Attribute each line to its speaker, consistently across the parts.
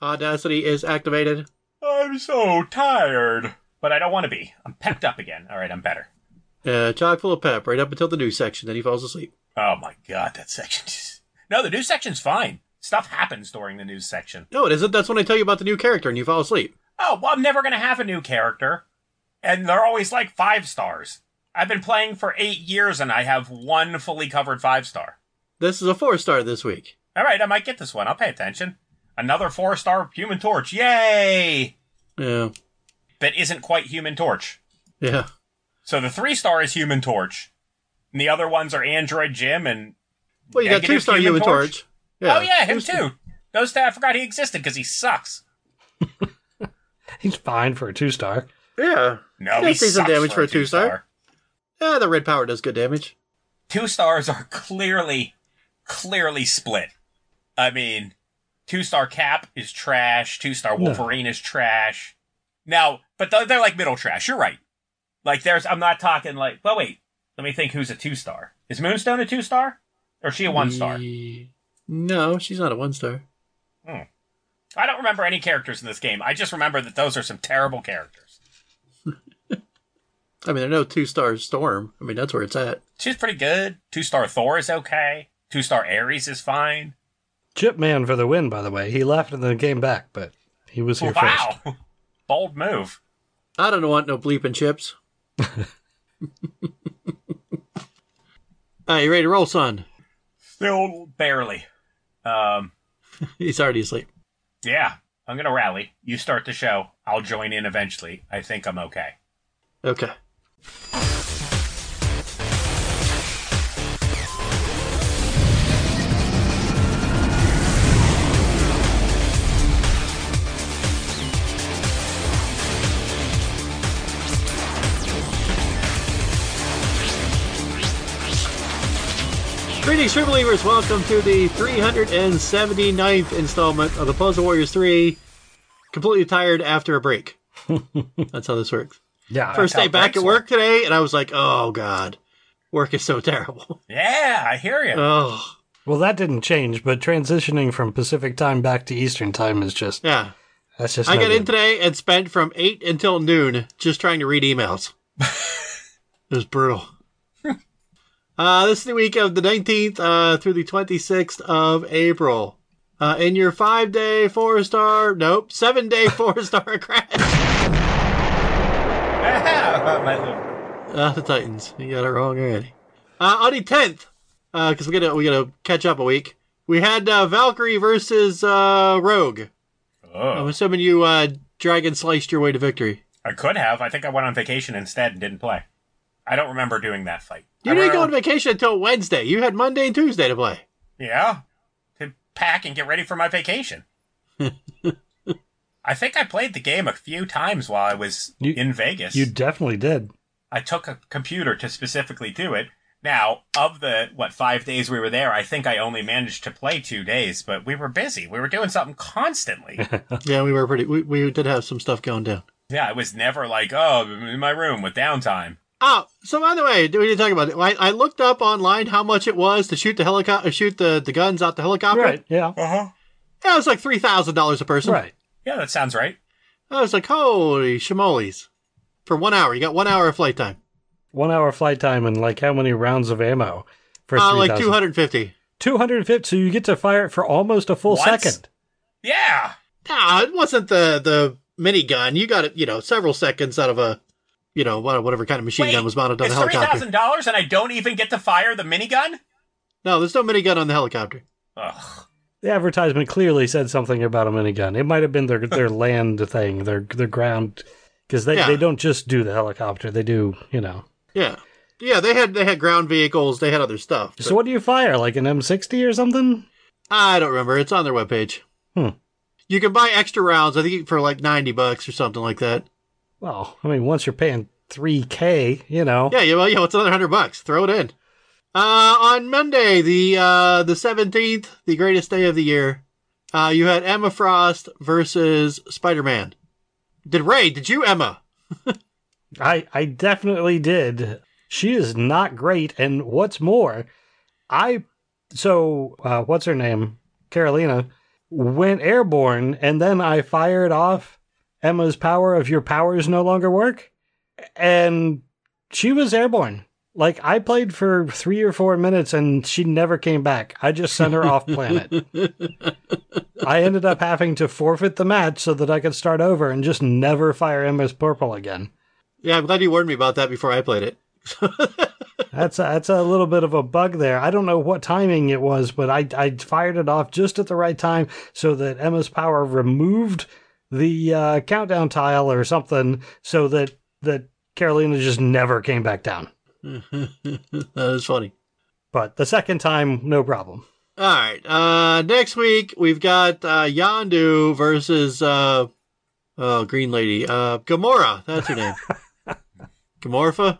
Speaker 1: Audacity is activated.
Speaker 2: I'm so tired. But I don't want to be. I'm pepped up again. All right, I'm better.
Speaker 1: Chock full of pep right up until the news section, then he falls asleep.
Speaker 2: Oh my god, that section is... No, the news section's fine. Stuff happens during the news section.
Speaker 1: No, it isn't. That's when I tell you about the new character and you fall asleep.
Speaker 2: Oh, well, I'm never going to have a new character. And they're always like 5 stars. I've been playing for 8 years and I have one fully covered 5-star.
Speaker 1: This is a 4-star this week.
Speaker 2: All right, I might get this one. I'll pay attention. Another 4-star Human Torch. Yay!
Speaker 1: Yeah.
Speaker 2: That isn't quite Human Torch.
Speaker 1: Yeah.
Speaker 2: So the 3-star is Human Torch. And the other ones are Android Jim and...
Speaker 1: Well, you got 2-star Human Torch.
Speaker 2: Yeah. Oh, yeah, him too. Those two, I forgot he existed because he sucks.
Speaker 3: He's fine for a 2-star.
Speaker 1: Yeah.
Speaker 2: No, he
Speaker 1: decent
Speaker 2: sucks
Speaker 1: damage
Speaker 2: for a 2-star.
Speaker 1: Yeah, the red power does good damage.
Speaker 2: 2 stars are clearly split. I mean, 2-star Cap is trash. 2-star Wolverine is trash. Now, but they're like middle trash. You're right. Like, I'm not talking like, well, wait. Let me think who's a 2-star. Is Moonstone a 2-star? Or is she a 1-star?
Speaker 1: No, she's not a 1-star.
Speaker 2: I don't remember any characters in this game. I just remember that those are some terrible characters.
Speaker 1: I mean, there are no 2-star Storm. I mean, that's where it's at.
Speaker 2: She's pretty good. 2-star Thor is okay. 2-star Ares is fine.
Speaker 3: Chipman for the win, by the way. He left and then came back, but he was here first.
Speaker 2: Wow! Bold move.
Speaker 1: I don't want no bleeping chips. You ready to roll, son?
Speaker 2: Still barely.
Speaker 1: He's already asleep.
Speaker 2: Yeah, I'm going to rally. You start the show. I'll join in eventually. I think I'm okay.
Speaker 1: Okay. Greetings, True Believers. Welcome to the 379th installment of the Puzzle Warriors 3. Completely tired after a break. That's how this works.
Speaker 3: Yeah.
Speaker 1: First day back at work today, and I was like, oh, God. Work is so terrible.
Speaker 2: Yeah, I hear you.
Speaker 1: Oh.
Speaker 3: Well, that didn't change, but transitioning from Pacific time back to Eastern time is just...
Speaker 1: Yeah.
Speaker 3: That's just
Speaker 1: I got in today and spent from 8 until noon just trying to read emails. It was brutal. This is the week of the 19th through the 26th of April. In your 5-day 4-star, 7-day 4-star crash. The Titans. You got it wrong already. On the 10th, because we gotta catch up a week. We had Valkyrie versus Rogue.
Speaker 2: Oh.
Speaker 1: I'm assuming you dragon sliced your way to victory.
Speaker 2: I could have. I think I went on vacation instead and didn't play. I don't remember doing that fight.
Speaker 1: You didn't go on vacation until Wednesday. You had Monday and Tuesday to play.
Speaker 2: Yeah. To pack and get ready for my vacation. I think I played the game a few times while I was in Vegas.
Speaker 3: You definitely did.
Speaker 2: I took a computer to specifically do it. Now, of the, 5 days we were there, I think I only managed to play 2 days, but we were busy. We were doing something constantly.
Speaker 1: Yeah, we were we did have some stuff going down.
Speaker 2: Yeah, it was never like, oh, I'm in my room with downtime.
Speaker 1: Oh, so by the way, we didn't talk about it. I looked up online how much it was to shoot the guns out the helicopter.
Speaker 3: Right, yeah.
Speaker 2: Uh-huh.
Speaker 1: Yeah, it was like $3,000 a person.
Speaker 3: Right.
Speaker 2: Yeah, that sounds right.
Speaker 1: I was like, holy shimoles. For 1 hour. You got 1 hour of flight time.
Speaker 3: 1 hour flight time and like how many rounds of ammo? For 3,000?
Speaker 1: Like 250.
Speaker 3: 250, so you get to fire it for almost a full second.
Speaker 2: Yeah.
Speaker 1: No, it wasn't the minigun. You got it, several seconds out of a, whatever kind of machine gun was mounted on the helicopter.
Speaker 2: It's $3,000 and I don't even get to fire the minigun?
Speaker 1: No, there's no minigun on the helicopter.
Speaker 2: Ugh.
Speaker 3: The advertisement clearly said something about a minigun. It might have been their land thing, their ground, because they don't just do the helicopter. They do,
Speaker 1: Yeah. Yeah, they had ground vehicles. They had other stuff.
Speaker 3: So what do you fire, like an M60 or something?
Speaker 1: I don't remember. It's on their webpage. You can buy extra rounds, I think, for like $90 or something like that.
Speaker 3: Well, I mean, once you're paying $3K,
Speaker 1: Yeah, it's another $100. Throw it in. On Monday, the 17th, the greatest day of the year, you had Emma Frost versus Spider-Man. Did you, Emma?
Speaker 3: I definitely did. She is not great, and what's more, what's her name? Carolina went airborne, and then I fired off Emma's power of your powers no longer work, and she was airborne. Like, I played for 3 or 4 minutes and she never came back. I just sent her off planet. I ended up having to forfeit the match so that I could start over and just never fire Emma's purple again.
Speaker 1: Yeah, I'm glad you warned me about that before I played it.
Speaker 3: That's a little bit of a bug there. I don't know what timing it was, but I fired it off just at the right time so that Emma's power removed the countdown tile or something so that Carolina just never came back down.
Speaker 1: That was funny.
Speaker 3: But the second time, no problem.
Speaker 1: All right. Next week, we've got Yondu versus Green Lady. Gamora. That's her name. Gamorpha?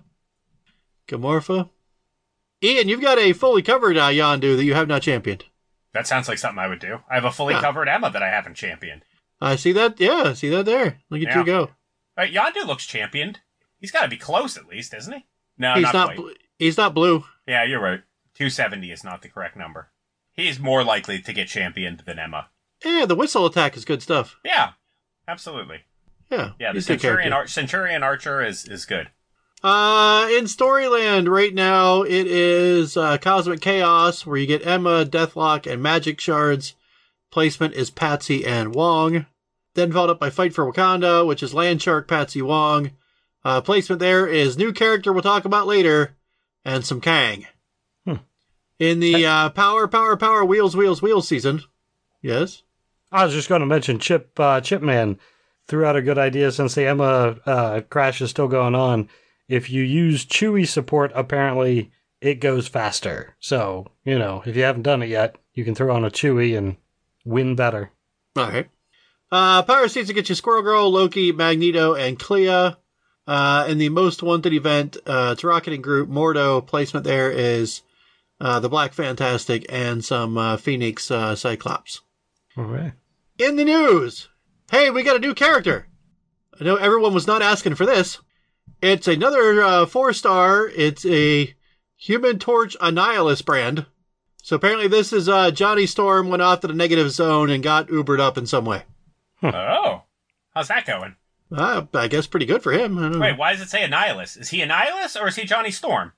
Speaker 1: Ian, you've got a fully covered Yondu that you have not championed.
Speaker 2: That sounds like something I would do. I have a fully covered Emma that I haven't championed.
Speaker 1: I see that. Yeah, see that there. Look at you go.
Speaker 2: Yondu looks championed. He's got to be close at least, isn't he? No,
Speaker 1: he's not. He's not blue.
Speaker 2: Yeah, you're right. 270 is not the correct number. He's more likely to get championed than Emma.
Speaker 1: Yeah, the whistle attack is good stuff.
Speaker 2: Yeah, absolutely.
Speaker 1: Yeah,
Speaker 2: the Centurion Archer is good.
Speaker 1: In Storyland right now, it is Cosmic Chaos, where you get Emma, Deathlock, and Magic Shards. Placement is Patsy and Wong. Then followed up by Fight for Wakanda, which is Landshark, Patsy, Wong. Placement there is new character we'll talk about later, and some Kang. In the Power, Wheels season. Yes?
Speaker 3: I was just going to mention Chipman threw out a good idea since the Emma crash is still going on. If you use Chewie support, apparently it goes faster. So, if you haven't done it yet, you can throw on a Chewie and win better.
Speaker 1: All right. Power season gets you Squirrel Girl, Loki, Magneto, and Clea. In the Most Wanted event, it's Rocketing Group, Mordo. Placement there is the Black Fantastic and some Phoenix Cyclops.
Speaker 3: All right.
Speaker 1: In the news, hey, we got a new character. I know everyone was not asking for this. It's another 4-star. It's a Human Torch Annihilus brand. So apparently this is Johnny Storm went off to the negative zone and got Ubered up in some way.
Speaker 2: Oh, how's that going?
Speaker 1: I guess pretty good for him.
Speaker 2: Wait, why does it say Annihilus? Is he Annihilus or is he Johnny Storm?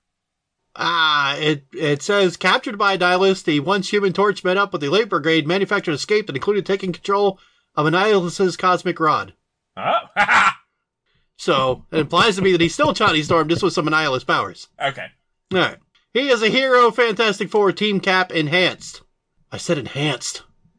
Speaker 1: It says, captured by Annihilus, the once Human Torch met up with the Light Brigade, manufactured escaped and included taking control of Annihilus's cosmic rod.
Speaker 2: Oh,
Speaker 1: So, it implies to me that he's still Johnny Storm, just with some Annihilus powers.
Speaker 2: Okay.
Speaker 1: Alright. He is a hero, Fantastic Four, Team Cap, enhanced. I said enhanced.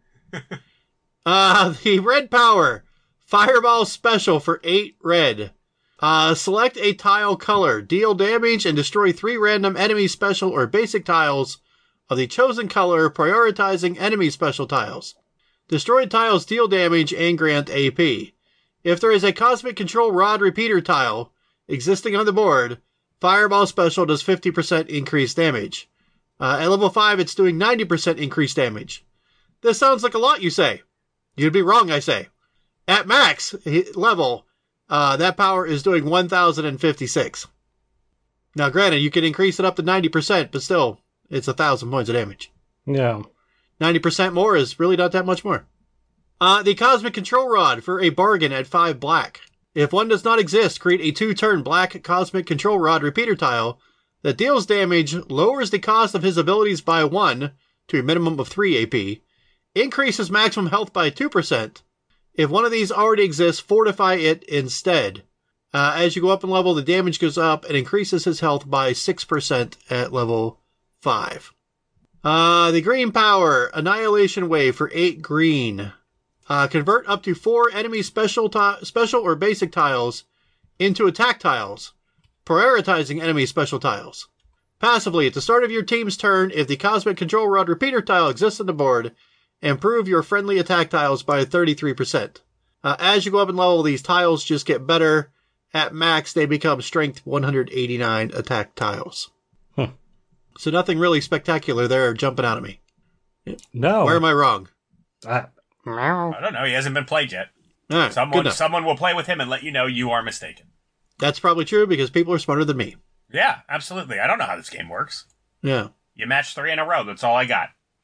Speaker 1: The red power. Fireball special for 8 red. Select a tile color. Deal damage and destroy 3 random enemy special or basic tiles of the chosen color, prioritizing enemy special tiles. Destroyed tiles deal damage and grant AP. If there is a Cosmic Control Rod repeater tile existing on the board, Fireball special does 50% increased damage. At level 5, it's doing 90% increased damage. This sounds like a lot, you say. You'd be wrong, I say. At max level, that power is doing 1,056. Now, granted, you can increase it up to 90%, but still, it's 1,000 points of damage.
Speaker 3: Yeah.
Speaker 1: 90% more is really not that much more. The Cosmic Control Rod for a bargain at 5 black. If one does not exist, create a 2-turn black Cosmic Control Rod repeater tile that deals damage, lowers the cost of his abilities by 1 to a minimum of 3 AP, increases maximum health by 2%. If one of these already exists, fortify it instead. As you go up in level, the damage goes up and increases his health by 6% at level 5. The green power, Annihilation Wave for 8 green. Convert up to 4 enemy special or basic tiles into attack tiles, prioritizing enemy special tiles. Passively, at the start of your team's turn, if the Cosmic Control Rod repeater tile exists on the board, improve your friendly attack tiles by 33%. As you go up in level, these tiles just get better. At max, they become Strength 189 attack tiles. So nothing really spectacular there jumping out at me.
Speaker 3: No.
Speaker 1: Where am I wrong?
Speaker 2: I don't know. He hasn't been played yet.
Speaker 1: Right,
Speaker 2: someone will play with him and let you know you are mistaken.
Speaker 1: That's probably true because people are smarter than me.
Speaker 2: Yeah, absolutely. I don't know how this game works.
Speaker 1: Yeah.
Speaker 2: You match 3 in a row. That's all I got.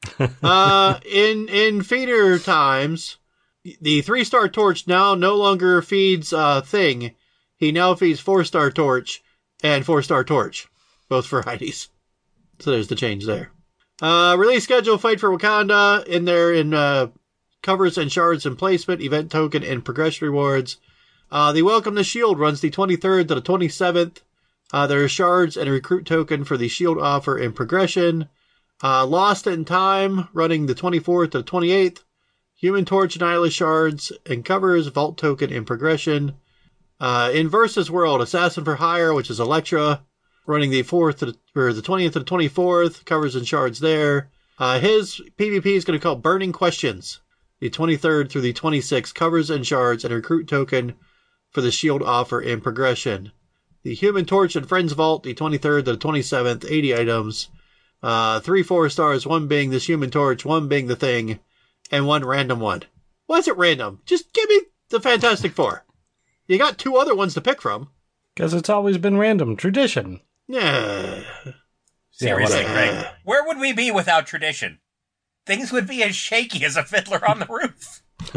Speaker 1: In feeder times, the 3-star Torch now no longer feeds Thing. He now feeds 4-star Torch and 4-star Torch, both varieties. So there's the change there. Release schedule: Fight for Wakanda in covers and shards and placement, event token and progression rewards. The Welcome to Shield runs the 23rd to the 27th. There are shards and a recruit token for the Shield offer and progression. Lost in Time running the 24th to the 28th. Human Torch, Nihilist shards and covers, vault token and progression. In Versus World, Assassin for Hire, which is Elektra, running the 20th to the 24th, covers and shards there. His PvP is going to call Burning Questions, the 23rd through the 26th, covers and shards and a recruit token for the Shield offer and progression. The Human Torch and Friends Vault, the 23rd to the 27th, 80 items. 3 4-stars, 1 being this Human Torch, 1 being the Thing, and 1 random one. Why is it random? Just give me the Fantastic Four. You got 2 other ones to pick from.
Speaker 3: Because it's always been random. Tradition.
Speaker 1: Yeah.
Speaker 2: Seriously, Greg. Where would we be without tradition? Things would be as shaky as a fiddler on the roof.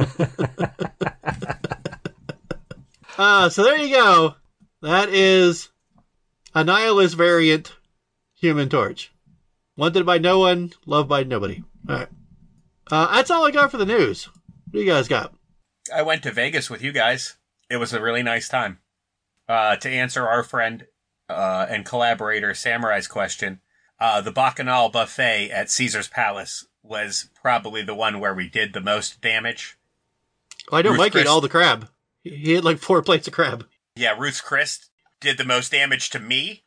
Speaker 1: So there you go. That is a Nihilist variant Human Torch. Wanted by no one, loved by nobody. All right. That's all I got for the news. What do you guys got?
Speaker 2: I went to Vegas with you guys. It was a really nice time. To answer our friend and collaborator Samurai's question, the Bacchanal buffet at Caesar's Palace was probably the one where we did the most damage.
Speaker 1: Oh, I know Mike ate all the crab. He ate like 4 plates of crab.
Speaker 2: Yeah, Ruth's Chris did the most damage to me.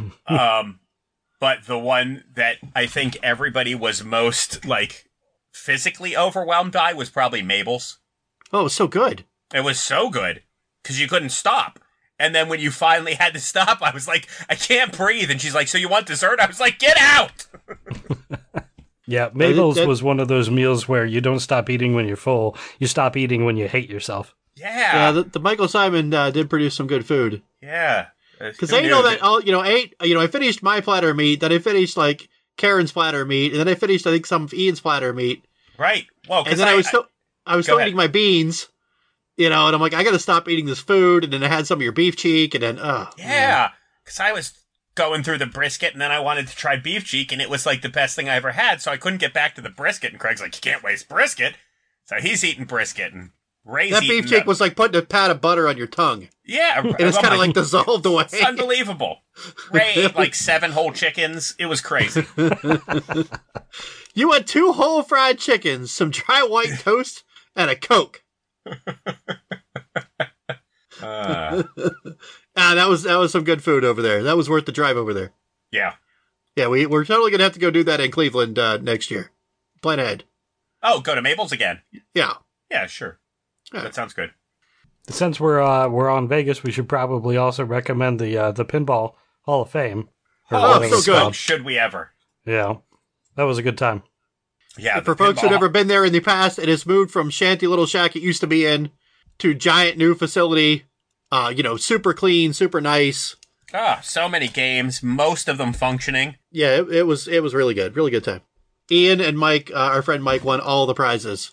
Speaker 2: But the one that I think everybody was most, physically overwhelmed by was probably Mabel's.
Speaker 1: Oh, it was so good.
Speaker 2: It was so good, because you couldn't stop. And then when you finally had to stop, I was like, I can't breathe. And she's like, so you want dessert? I was like, get out!
Speaker 3: Yeah, Mabel's was one of those meals where you don't stop eating when you're full. You stop eating when you hate yourself.
Speaker 2: Yeah.
Speaker 1: Yeah, the Michael Simon did produce some good food.
Speaker 2: Yeah.
Speaker 1: Because they know that, I finished my platter of meat, then I finished, Karen's platter of meat, and then I finished, I think, some of Ian's platter of meat.
Speaker 2: Right. Well,
Speaker 1: and then I was still eating my beans, and I'm like, I gotta stop eating this food, and then I had some of your beef cheek, and then,
Speaker 2: yeah, because I was going through the brisket, and then I wanted to try beef cheek, and it was, the best thing I ever had, so I couldn't get back to the brisket, and Craig's like, you can't waste brisket. So he's eating brisket, and Ray's
Speaker 1: that beef cheek was like putting a pat of butter on your tongue.
Speaker 2: Yeah.
Speaker 1: It was kind of dissolved away.
Speaker 2: It's unbelievable. Ray ate 7 whole chickens. It was crazy.
Speaker 1: You had 2 whole fried chickens, some dry white toast, and a Coke. That was some good food over there. That was worth the drive over there.
Speaker 2: Yeah.
Speaker 1: Yeah, we're totally going to have to go do that in Cleveland next year. Plan ahead.
Speaker 2: Oh, go to Mabel's again?
Speaker 1: Yeah.
Speaker 2: Yeah, sure.
Speaker 1: Yeah.
Speaker 2: That sounds good.
Speaker 3: Since we're on Vegas, we should probably also recommend the Pinball Hall of Fame.
Speaker 1: So good.
Speaker 2: Should we ever?
Speaker 3: Yeah. That was a good time.
Speaker 2: Yeah.
Speaker 1: For folks who've never been there in the past, it has moved from shanty little shack it used to be in to giant new facility. Super clean, super nice.
Speaker 2: So many games, most of them functioning.
Speaker 1: Yeah, it was really good. Really good time. Ian and Mike, our friend Mike, won all the prizes.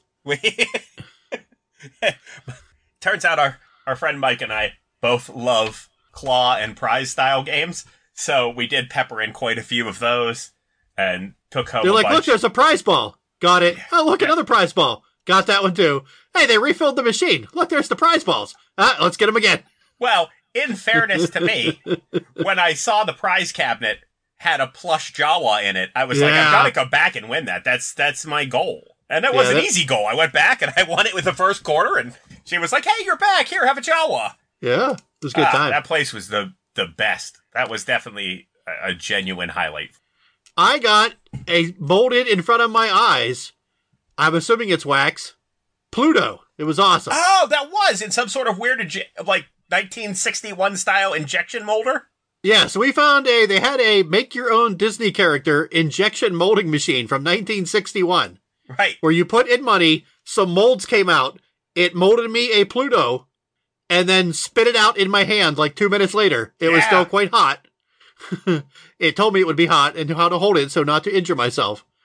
Speaker 2: Turns out our friend Mike and I both love claw and prize style games, so we did pepper in quite a few of those and took home.
Speaker 1: They're
Speaker 2: a
Speaker 1: like,
Speaker 2: bunch.
Speaker 1: look, there's a prize ball. Got it. Oh, look, another prize ball. Got that one too. Hey, they refilled the machine. Look, there's the prize balls. Let's get them again.
Speaker 2: Well, in fairness to me, when I saw the prize cabinet had a plush Jawa in it, I was like, I've got to go back and win that. That's my goal. And that was an easy goal. I went back and I won it with the first quarter, and she was like, hey, you're back. Here, have a Jawa.
Speaker 1: Yeah, it was a good time.
Speaker 2: That place was the best. That was definitely a genuine highlight.
Speaker 1: I got a molded in front of my eyes, I'm assuming it's wax, Pluto. It was awesome.
Speaker 2: Oh, that was in some sort of weird, 1961 style injection molder?
Speaker 1: Yeah, so we found they had a make-your-own Disney character injection molding machine from 1961.
Speaker 2: Right.
Speaker 1: Where you put in money, some molds came out, it molded me a Pluto, and then spit it out in my hand 2 minutes later. It was still quite hot. It told me it would be hot and how to hold it so not to injure myself.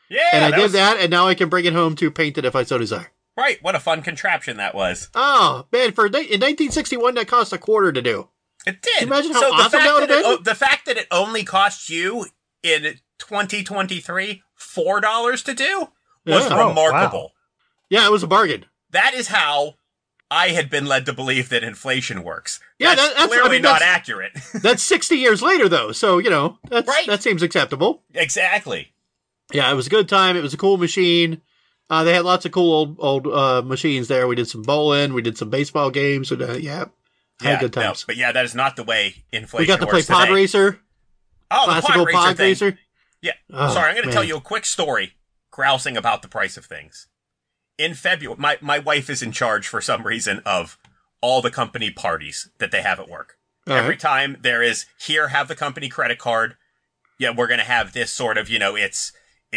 Speaker 2: Yeah,
Speaker 1: And I did
Speaker 2: was...
Speaker 1: that, and now I can bring it home to paint it if I so desire.
Speaker 2: Right, what a fun contraption that was.
Speaker 1: Oh, man, in 1961, that cost $0.25 to do.
Speaker 2: It did.
Speaker 1: Can you imagine how awesome that would have been?
Speaker 2: The fact that it only cost you in 2023 $4 to do was remarkable.
Speaker 3: Wow.
Speaker 1: Yeah, it was a bargain.
Speaker 2: That is how I had been led to believe that inflation works.
Speaker 1: Yeah,
Speaker 2: that's clearly not accurate.
Speaker 1: That's 60 years later, though, so, you know,
Speaker 2: Right.
Speaker 1: that seems acceptable.
Speaker 2: Exactly.
Speaker 1: Yeah, it was a good time. It was a cool machine. They had lots of cool old machines there. We did some bowling. We did some baseball games. So, had good times.
Speaker 2: No, but yeah, that is not the way inflation
Speaker 1: We got to play
Speaker 2: works
Speaker 1: Pod
Speaker 2: today.
Speaker 1: Racer.
Speaker 2: Oh, the
Speaker 1: Classical
Speaker 2: Pod Racer thing. Yeah.
Speaker 1: Oh,
Speaker 2: Sorry, I'm going to
Speaker 1: man.
Speaker 2: tell you a quick story grousing about the price of things. In February, my wife is in charge for some reason of all the company parties that they have at work.
Speaker 1: All
Speaker 2: Every
Speaker 1: right.
Speaker 2: time there is, here, have the company credit card. Yeah, we're going to have this sort of, it's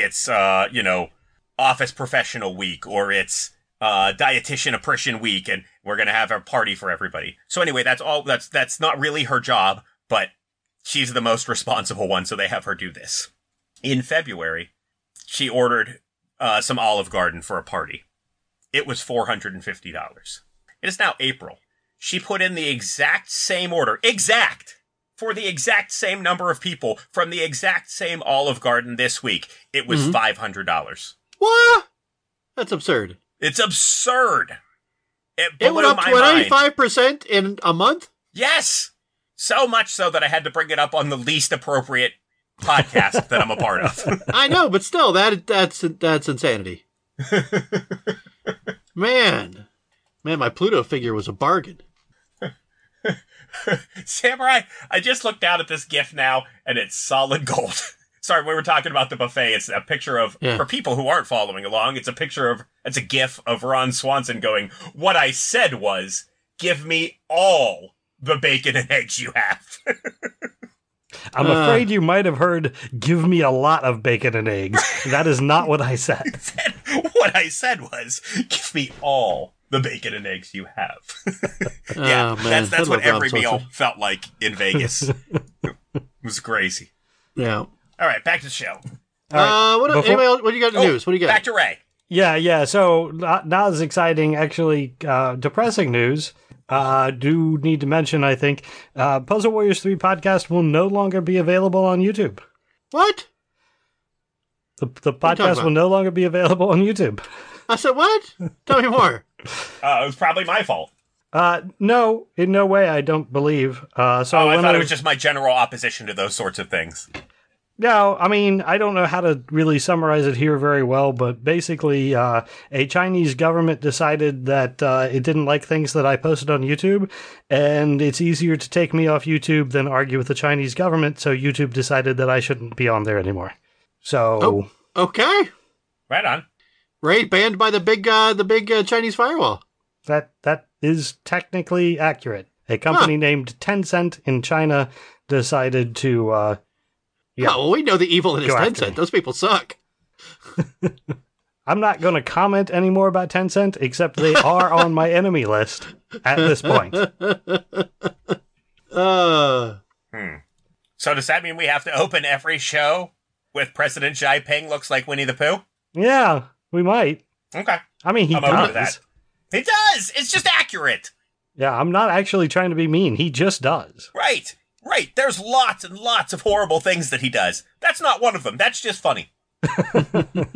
Speaker 2: office professional week, or it's dietitian appreciation week, and we're going to have a party for everybody. So anyway, that's not really her job, but she's the most responsible one, so they have her do this. In February, she ordered some Olive Garden for a party. It was $450. It is now April. She put in the exact same order, for the exact same number of people from the exact same Olive Garden this week. It was $500.
Speaker 1: What? That's absurd.
Speaker 2: It's absurd.
Speaker 1: It
Speaker 2: blew
Speaker 1: went up
Speaker 2: my mind.
Speaker 1: 25% in a month?
Speaker 2: Yes. So much so that I had to bring it up on the least appropriate podcast that I'm a part of.
Speaker 1: I know, but still, that's insanity. Man, my Pluto figure was a bargain.
Speaker 2: Samurai, I just looked down at this GIF now, and it's solid gold. Sorry, we were talking about the buffet. It's a picture of, for people who aren't following along, it's a GIF of Ron Swanson going, "What I said was, give me all the bacon and eggs you have."
Speaker 3: I'm afraid you might have heard, "Give me a lot of bacon and eggs." That is not what I said.
Speaker 2: What I said was, "Give me all the bacon and eggs you have." Yeah,
Speaker 1: man.
Speaker 2: that's what every
Speaker 1: Ron
Speaker 2: meal
Speaker 1: Swanson.
Speaker 2: felt like in Vegas. It was crazy.
Speaker 1: Yeah.
Speaker 2: All right, back to the show.
Speaker 1: Anybody else, what do you got in the news? What do you got?
Speaker 2: Back to Ray.
Speaker 3: Yeah. So not as exciting, actually, depressing news. Do need to mention, I think, Puzzle Warriors 3 podcast will no longer be available on YouTube.
Speaker 1: What?
Speaker 3: The
Speaker 1: What are you talking
Speaker 3: podcast
Speaker 1: about?
Speaker 3: will no longer be available on YouTube.
Speaker 1: I said, what? Tell me more.
Speaker 2: It was probably my fault.
Speaker 3: No, in no way, I don't believe.
Speaker 2: I thought it was just my general opposition to those sorts of things.
Speaker 3: No, I mean, I don't know how to really summarize it here very well, but basically, a Chinese government decided that it didn't like things that I posted on YouTube, and it's easier to take me off YouTube than argue with the Chinese government, so YouTube decided that I shouldn't be on there anymore. So...
Speaker 1: Okay.
Speaker 2: Right on.
Speaker 1: Ray banned by the big Chinese firewall.
Speaker 3: That is technically accurate. A company named Tencent in China decided to...
Speaker 1: Yeah, well, we know the evil that is
Speaker 3: Go after me.
Speaker 1: Tencent. Those people suck.
Speaker 3: I'm not going to comment anymore about Tencent, except they are on my enemy list at this point.
Speaker 1: Uh,
Speaker 2: So does that mean we have to open every show with President Xi Jinping looks like Winnie the Pooh?
Speaker 3: Yeah, we might.
Speaker 2: Okay.
Speaker 3: I mean, he
Speaker 2: I'm open to
Speaker 3: does.
Speaker 2: that. It does. It's just accurate.
Speaker 3: Yeah, I'm not actually trying to be mean. He just does.
Speaker 2: Right. There's lots and lots of horrible things that he does. That's not one of them. That's just funny.
Speaker 1: all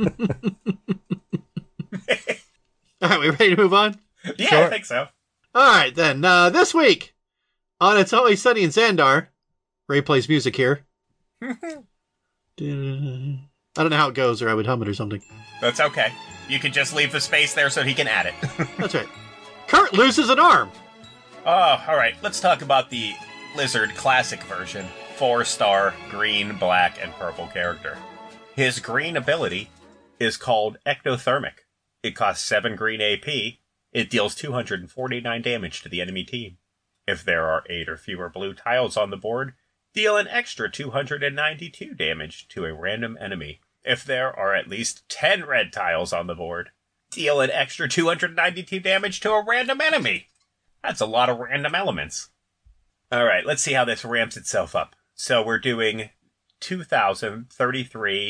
Speaker 1: right, we ready to move on?
Speaker 2: Yeah,
Speaker 3: Sure.
Speaker 2: I think so.
Speaker 1: All right, then. This week, on It's Always Sunny in Xandar, Ray plays music here. I don't know how it goes, or I would hum it or something.
Speaker 2: That's okay. You can just leave the space there so he can add it.
Speaker 1: That's right. Kurt loses an arm.
Speaker 2: Oh, all right. Let's talk about the Blizzard Classic version. 4-star green, black, and purple character. His green ability is called Ectothermic. It costs 7 green AP. It deals 249 damage to the enemy team. If there are 8 or fewer blue tiles on the board, deal an extra 292 damage to a random enemy. If there are at least 10 red tiles on the board, deal an extra 292 damage to a random enemy. That's a lot of random elements. Alright, let's see how this ramps itself up. So we're doing 2,033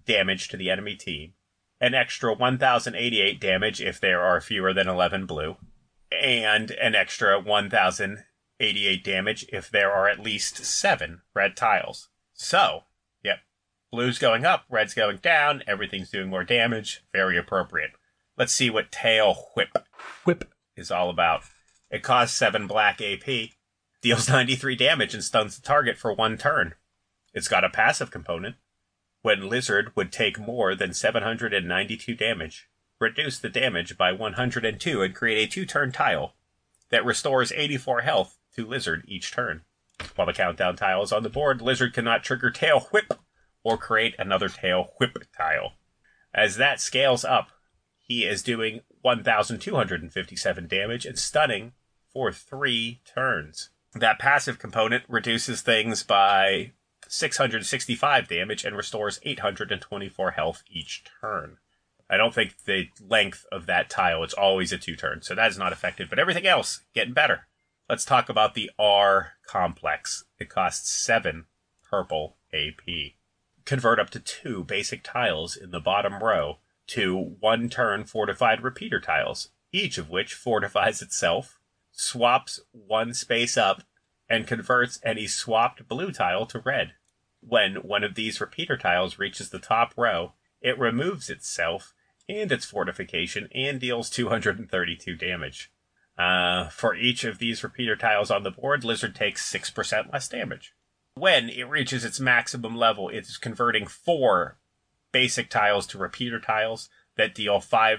Speaker 2: damage to the enemy team, an extra 1,088 damage if there are fewer than 11 blue, and an extra 1,088 damage if there are at least 7 red tiles. So, yep, blue's going up, red's going down, everything's doing more damage. Very appropriate. Let's see what Tail Whip is all about. It costs 7 black AP, deals 93 damage and stuns the target for 1 turn. It's got a passive component. When Lizard would take more than 792 damage, reduce the damage by 102 and create a 2-turn tile that restores 84 health to Lizard each turn. While the countdown tile is on the board, Lizard cannot trigger Tail Whip or create another Tail Whip tile. As that scales up, he is doing 1,257 damage and stunning for 3 turns. That passive component reduces things by 665 damage and restores 824 health each turn. I don't think the length of that tile, it's always a 2-turn, so that is not affected, but everything else, getting better. Let's talk about the R complex. It costs 7 purple AP. Convert up to 2 basic tiles in the bottom row to 1-turn fortified repeater tiles, each of which fortifies itself, swaps 1 space up, and converts any swapped blue tile to red. When one of these repeater tiles reaches the top row, it removes itself and its fortification and deals 232 damage. For each of these repeater tiles on the board, Lizard takes 6% less damage. When it reaches its maximum level, it is converting 4 basic tiles to repeater tiles that deal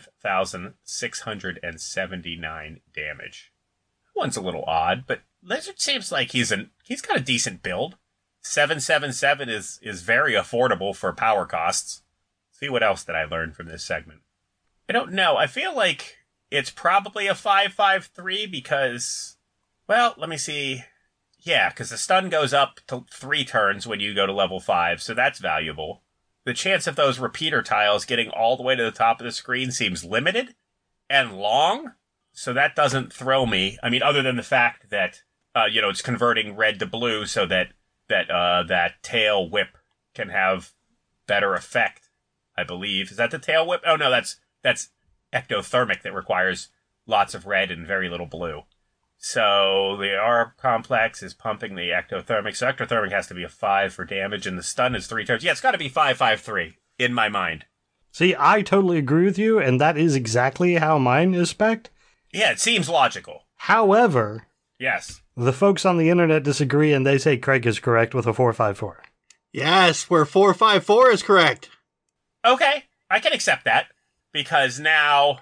Speaker 2: 5,679 damage. One's a little odd, but Lizard seems like he's got a decent build. 777 is very affordable for power costs. See what else did I learn from this segment? I don't know. I feel like it's probably a 553 because, well, let me see. Yeah, because the stun goes up to 3 turns when you go to level 5, so that's valuable. The chance of those repeater tiles getting all the way to the top of the screen seems limited and long, so that doesn't thrill me. I mean, other than the fact that, it's converting red to blue so that tail whip can have better effect, I believe. Is that the tail whip? Oh, no, that's ectothermic that requires lots of red and very little blue. So the R complex is pumping the ectothermic. So ectothermic has to be a 5 for damage, and the stun is 3 turns. Yeah, it's got to be 553 in my mind.
Speaker 3: See, I totally agree with you, and that is exactly how mine is spec'd.
Speaker 2: Yeah, it seems logical.
Speaker 3: However,
Speaker 2: yes,
Speaker 3: the folks on the internet disagree, and they say Craig is correct with a 454.
Speaker 1: Yes, where 454 is correct.
Speaker 2: Okay, I can accept that. Because now,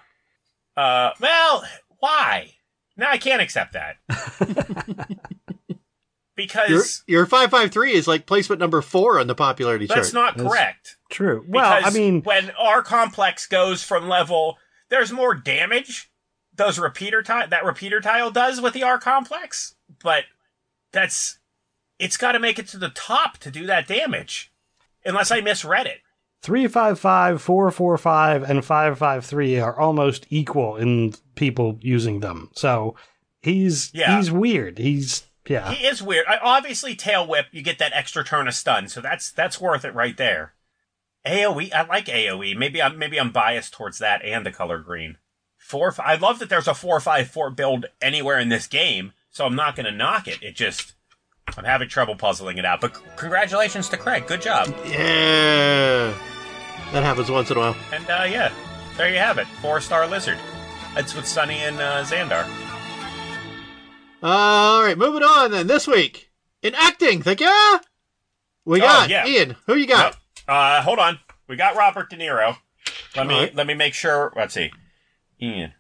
Speaker 2: why? No, I can't accept that. Because
Speaker 1: your 553 is like placement number 4 on the popularity chart.
Speaker 2: That's not correct.
Speaker 3: True. Well,
Speaker 2: because
Speaker 3: I mean,
Speaker 2: when R complex goes from level, there's more damage that repeater tile does with the R complex, but it's got to make it to the top to do that damage, unless I misread it.
Speaker 3: 355, 445, and 553 are almost equal in people using them. So he's weird. He is
Speaker 2: weird. Obviously, tail whip, you get that extra turn of stun, so that's worth it right there. AoE, I like AoE. Maybe I'm biased towards that and the color green. I love that there's a 454 build anywhere in this game, so I'm not going to knock it. I'm having trouble puzzling it out. But congratulations to Craig. Good job.
Speaker 1: Yeah. That happens once in a while.
Speaker 2: And, there you have it. 4-star Lizard. That's with Sunny and Xandar.
Speaker 1: All right, moving on then. This week, in acting, thank you. We got Ian. Who you got?
Speaker 2: Hold on. We got Robert De Niro. Let me make sure. Let's see. Ian,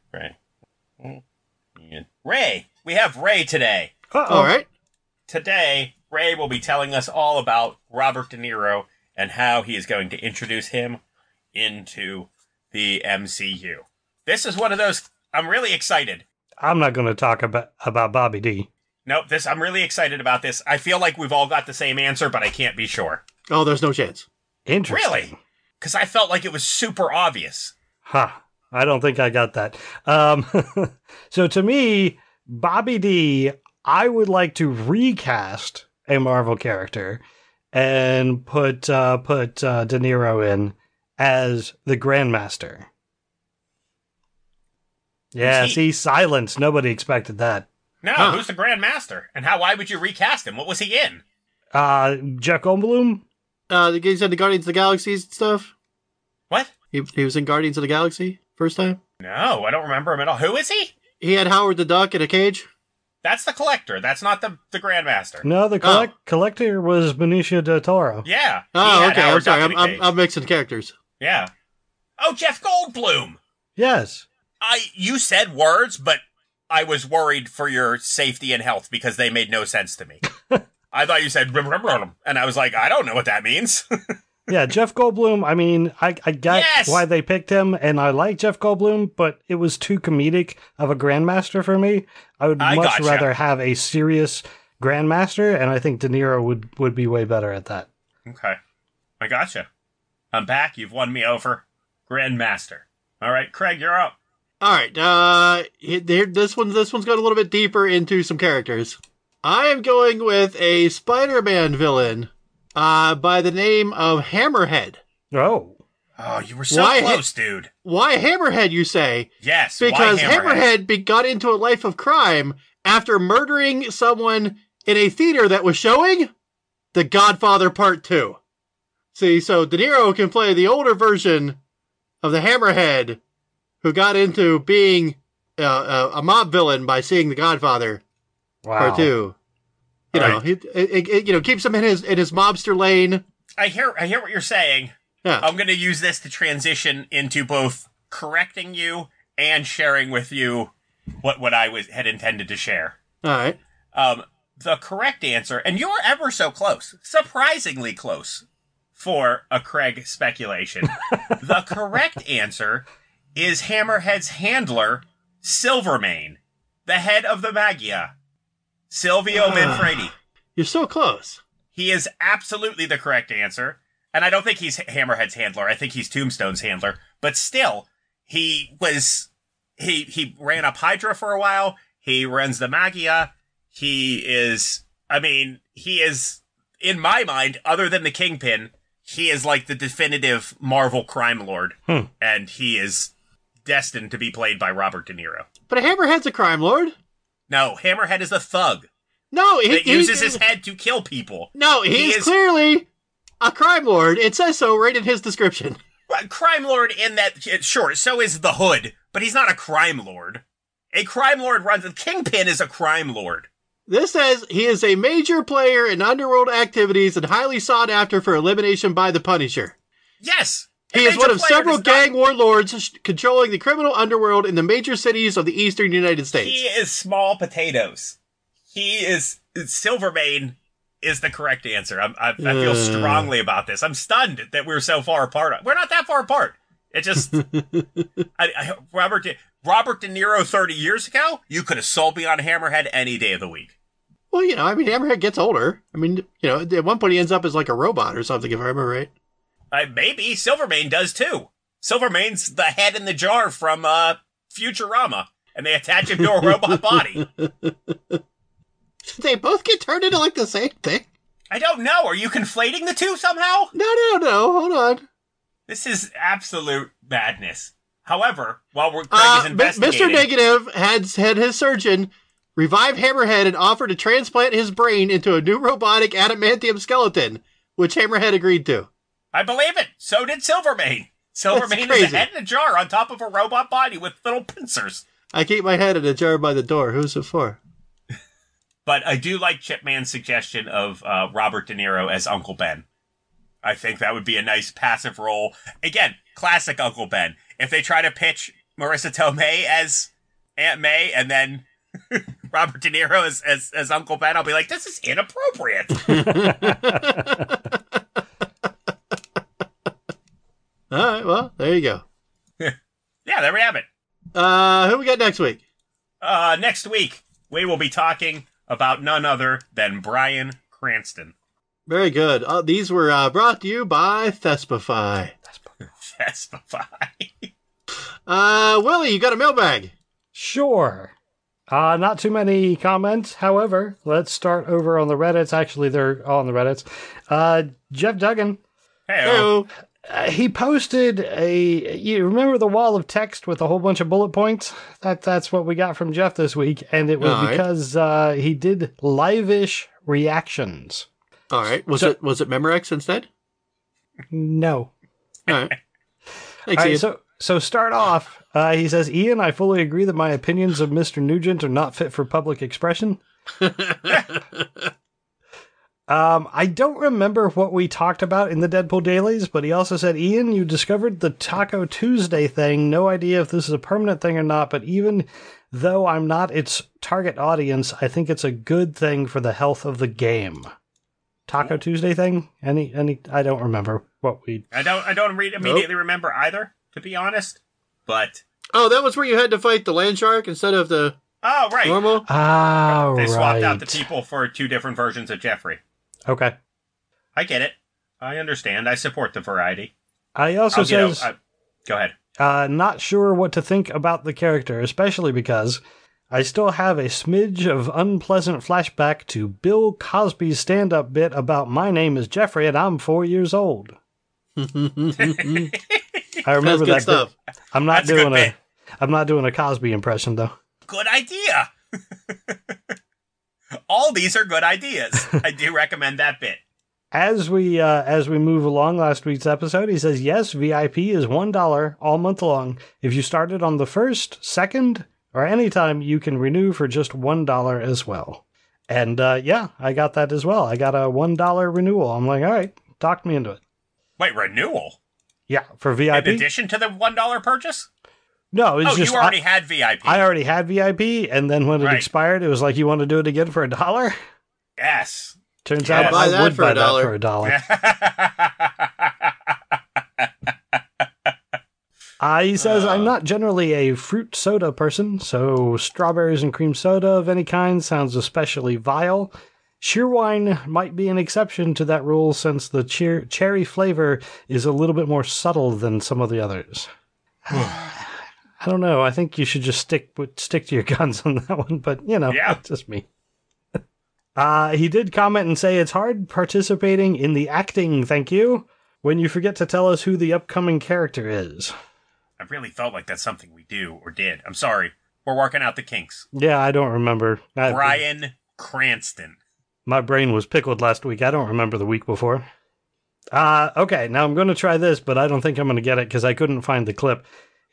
Speaker 2: Ray. We have Ray today.
Speaker 3: Uh-oh.
Speaker 1: All right.
Speaker 2: Today, Ray will be telling us all about Robert De Niro and how he is going to introduce him into the MCU. This is one of those. I'm really excited.
Speaker 3: I'm not going to talk about Bobby D.
Speaker 2: Nope, I'm really excited about this. I feel like we've all got the same answer, but I can't be sure.
Speaker 1: Oh, there's no chance.
Speaker 3: Interesting.
Speaker 2: Really? Because I felt like it was super obvious.
Speaker 3: I don't think I got that. So to me, Bobby D, I would like to recast a Marvel character and put De Niro in as the Grandmaster. Yeah, see, silence. Nobody expected that.
Speaker 2: No, who's the Grandmaster? And why would you recast him? What was he in?
Speaker 3: Jeff Goldblum?
Speaker 1: The guys in the Guardians of the Galaxy stuff?
Speaker 2: What?
Speaker 1: He was in Guardians of the Galaxy first time?
Speaker 2: No, I don't remember him at all. Who is he?
Speaker 1: He had Howard the Duck in a cage?
Speaker 2: That's the Collector. That's not the Grandmaster.
Speaker 3: No, the Collector was Benicio del Toro.
Speaker 2: Yeah.
Speaker 1: Oh, okay. I'm sorry. I'm mixing characters.
Speaker 2: Yeah. Oh, Jeff Goldblum.
Speaker 3: Yes.
Speaker 2: You said words, but I was worried for your safety and health because they made no sense to me. I thought you said, and I was like, I don't know what that means.
Speaker 3: Yeah, Jeff Goldblum, I mean, I get why they picked him, and I like Jeff Goldblum, but it was too comedic of a Grandmaster for me. I would much rather have a serious Grandmaster, and I think De Niro would be way better at that.
Speaker 2: Okay. I gotcha. I'm back. You've won me over. Grandmaster. All right, Craig, you're up.
Speaker 1: All right. This one's got a little bit deeper into some characters. I am going with a Spider-Man villain by the name of Hammerhead.
Speaker 3: Oh,
Speaker 2: you were so close, dude.
Speaker 1: Why Hammerhead, you say?
Speaker 2: Yes,
Speaker 1: because Hammerhead got into a life of crime after murdering someone in a theater that was showing The Godfather Part 2. See, so De Niro can play the older version of the Hammerhead who got into being a mob villain by seeing The Godfather Part 2. You know, it keeps him in his mobster lane.
Speaker 2: I hear what you're saying.
Speaker 1: Yeah.
Speaker 2: I'm going to use this to transition into both correcting you and sharing with you what I had intended to share.
Speaker 1: All right.
Speaker 2: The correct answer, and you're ever so close, surprisingly close for a Craig speculation. The correct answer is Hammerhead's handler, Silvermane, the head of the Magia. Silvio Manfredi.
Speaker 1: You're so close.
Speaker 2: He is absolutely the correct answer. And I don't think he's Hammerhead's handler. I think he's Tombstone's handler. But still, he ran up Hydra for a while. He runs the Magia. He is, in my mind, other than the Kingpin, he is like the definitive Marvel crime lord. And he is destined to be played by Robert De Niro.
Speaker 1: But Hammerhead's a crime lord.
Speaker 2: No, Hammerhead is a thug.
Speaker 1: No, he
Speaker 2: uses his head to kill people.
Speaker 1: No, he's clearly a crime lord. It says so right in his description.
Speaker 2: Crime lord in that, sure, so is the Hood, but he's not a crime lord. A crime lord runs, Kingpin is a crime lord.
Speaker 1: This says he is a major player in underworld activities and highly sought after for elimination by the Punisher.
Speaker 2: Yes.
Speaker 1: He is one of several gang warlords controlling the criminal underworld in the major cities of the eastern United States.
Speaker 2: He is small potatoes. Silvermane is the correct answer. I feel strongly about this. I'm stunned that we're so far apart. We're not that far apart. It just... Robert De Niro 30 years ago, you could have sold me on Hammerhead any day of the week.
Speaker 1: Well, Hammerhead gets older. At one point he ends up as like a robot or something, if I remember right.
Speaker 2: Maybe. Silvermane does too. Silvermane's the head in the jar from Futurama, and they attach him to a robot body.
Speaker 1: They both get turned into like the same thing?
Speaker 2: I don't know. Are you conflating the two somehow?
Speaker 1: No. Hold on.
Speaker 2: This is absolute madness. However, while Craig is investigating...
Speaker 1: Mr. Negative had his surgeon revive Hammerhead and offer to transplant his brain into a new robotic adamantium skeleton, which Hammerhead agreed to.
Speaker 2: I believe it. So did Silvermane. Silvermane is a head in a jar on top of a robot body with little pincers.
Speaker 1: I keep my head in a jar by the door. Who's it for?
Speaker 2: But I do like Chipman's suggestion of Robert De Niro as Uncle Ben. I think that would be a nice passive role. Again, classic Uncle Ben. If they try to pitch Marissa Tomei as Aunt May and then Robert De Niro as Uncle Ben, I'll be like, this is inappropriate.
Speaker 1: All right, well, there you go.
Speaker 2: Yeah, there we have it.
Speaker 1: Who we got next week?
Speaker 2: Next week, we will be talking about none other than Bryan Cranston.
Speaker 1: Very good. These were brought to you by Thespify.
Speaker 2: Thespify.
Speaker 1: Willie, you got a mailbag?
Speaker 3: Sure. Not too many comments. However, let's start over on the Reddits. Actually, they're all on the Reddits. Jeff Duggan,
Speaker 2: Hey-o.
Speaker 3: he posted you remember the wall of text with a whole bunch of bullet points? That's what we got from Jeff this week, and it was
Speaker 1: All right.
Speaker 3: because he did live-ish reactions.
Speaker 1: All right. Was it Memorex instead?
Speaker 3: No.
Speaker 1: All right. Thanks,
Speaker 3: All right,
Speaker 1: Ian.
Speaker 3: so start off. He says, Ian, I fully agree that my opinions of Mr. Nugent are not fit for public expression. I don't remember what we talked about in the Deadpool dailies, but he also said, Ian, you discovered the Taco Tuesday thing. No idea if this is a permanent thing or not, but even though I'm not its target audience, I think it's a good thing for the health of the game. Taco Tuesday thing? Any? I don't remember what we...
Speaker 2: I don't immediately remember either, to be honest. But
Speaker 1: Oh, that was where you had to fight the land shark instead of the
Speaker 2: oh right,
Speaker 1: normal?
Speaker 3: Ah,
Speaker 2: they swapped
Speaker 3: right.
Speaker 2: out the people for two different versions of Jeffrey.
Speaker 3: Okay.
Speaker 2: I get it. I understand. I support the variety.
Speaker 3: I also says...
Speaker 2: Go ahead.
Speaker 3: Not sure what to think about the character, especially because I still have a smidge of unpleasant flashback to Bill Cosby's stand-up bit about my name is Jeffrey and I'm 4 years old. I remember
Speaker 1: That's good
Speaker 3: that
Speaker 1: stuff.
Speaker 3: bit. I'm not
Speaker 2: That's a good
Speaker 3: doing
Speaker 2: bit.
Speaker 3: I'm not doing a Cosby impression though.
Speaker 2: Good idea. All these are good ideas. I do recommend that bit.
Speaker 3: As we move along last week's episode, he says yes, VIP is $1 all month long. If you started on the 1st, 2nd, or any time, you can renew for just $1 as well. And yeah, I got that as well. I got a $1 renewal. I'm like, all right, talk me into it.
Speaker 2: Wait, renewal?
Speaker 3: Yeah, for VIP.
Speaker 2: In addition to the $1 purchase?
Speaker 3: No, it's just
Speaker 2: you already had VIP.
Speaker 3: I already had VIP, and then when it
Speaker 2: Right.
Speaker 3: expired, it was like, you want to do it again for $1?
Speaker 2: Yes.
Speaker 3: Turns
Speaker 2: Yeah,
Speaker 3: out
Speaker 1: buy
Speaker 3: I
Speaker 1: that
Speaker 3: would
Speaker 1: for
Speaker 3: buy
Speaker 1: $1.
Speaker 3: that for $1. He says, I'm not generally a fruit soda person, so strawberries and cream soda of any kind sounds especially vile. Sheerwine might be an exception to that rule since the cherry flavor is a little bit more subtle than some of the others. I don't know. I think you should just stick to your guns on that one, but, you know,
Speaker 2: Yeah.
Speaker 3: that's just me. He did comment and say, it's hard participating in the acting, thank you, when you forget to tell us who the upcoming character is.
Speaker 2: I really felt like that's something we do or did. I'm sorry. We're working out the kinks.
Speaker 3: Yeah, I don't remember.
Speaker 2: Bryan Cranston.
Speaker 3: My brain was pickled last week. I don't remember the week before. Okay, now I'm going to try this, but I don't think I'm going to get it because I couldn't find the clip.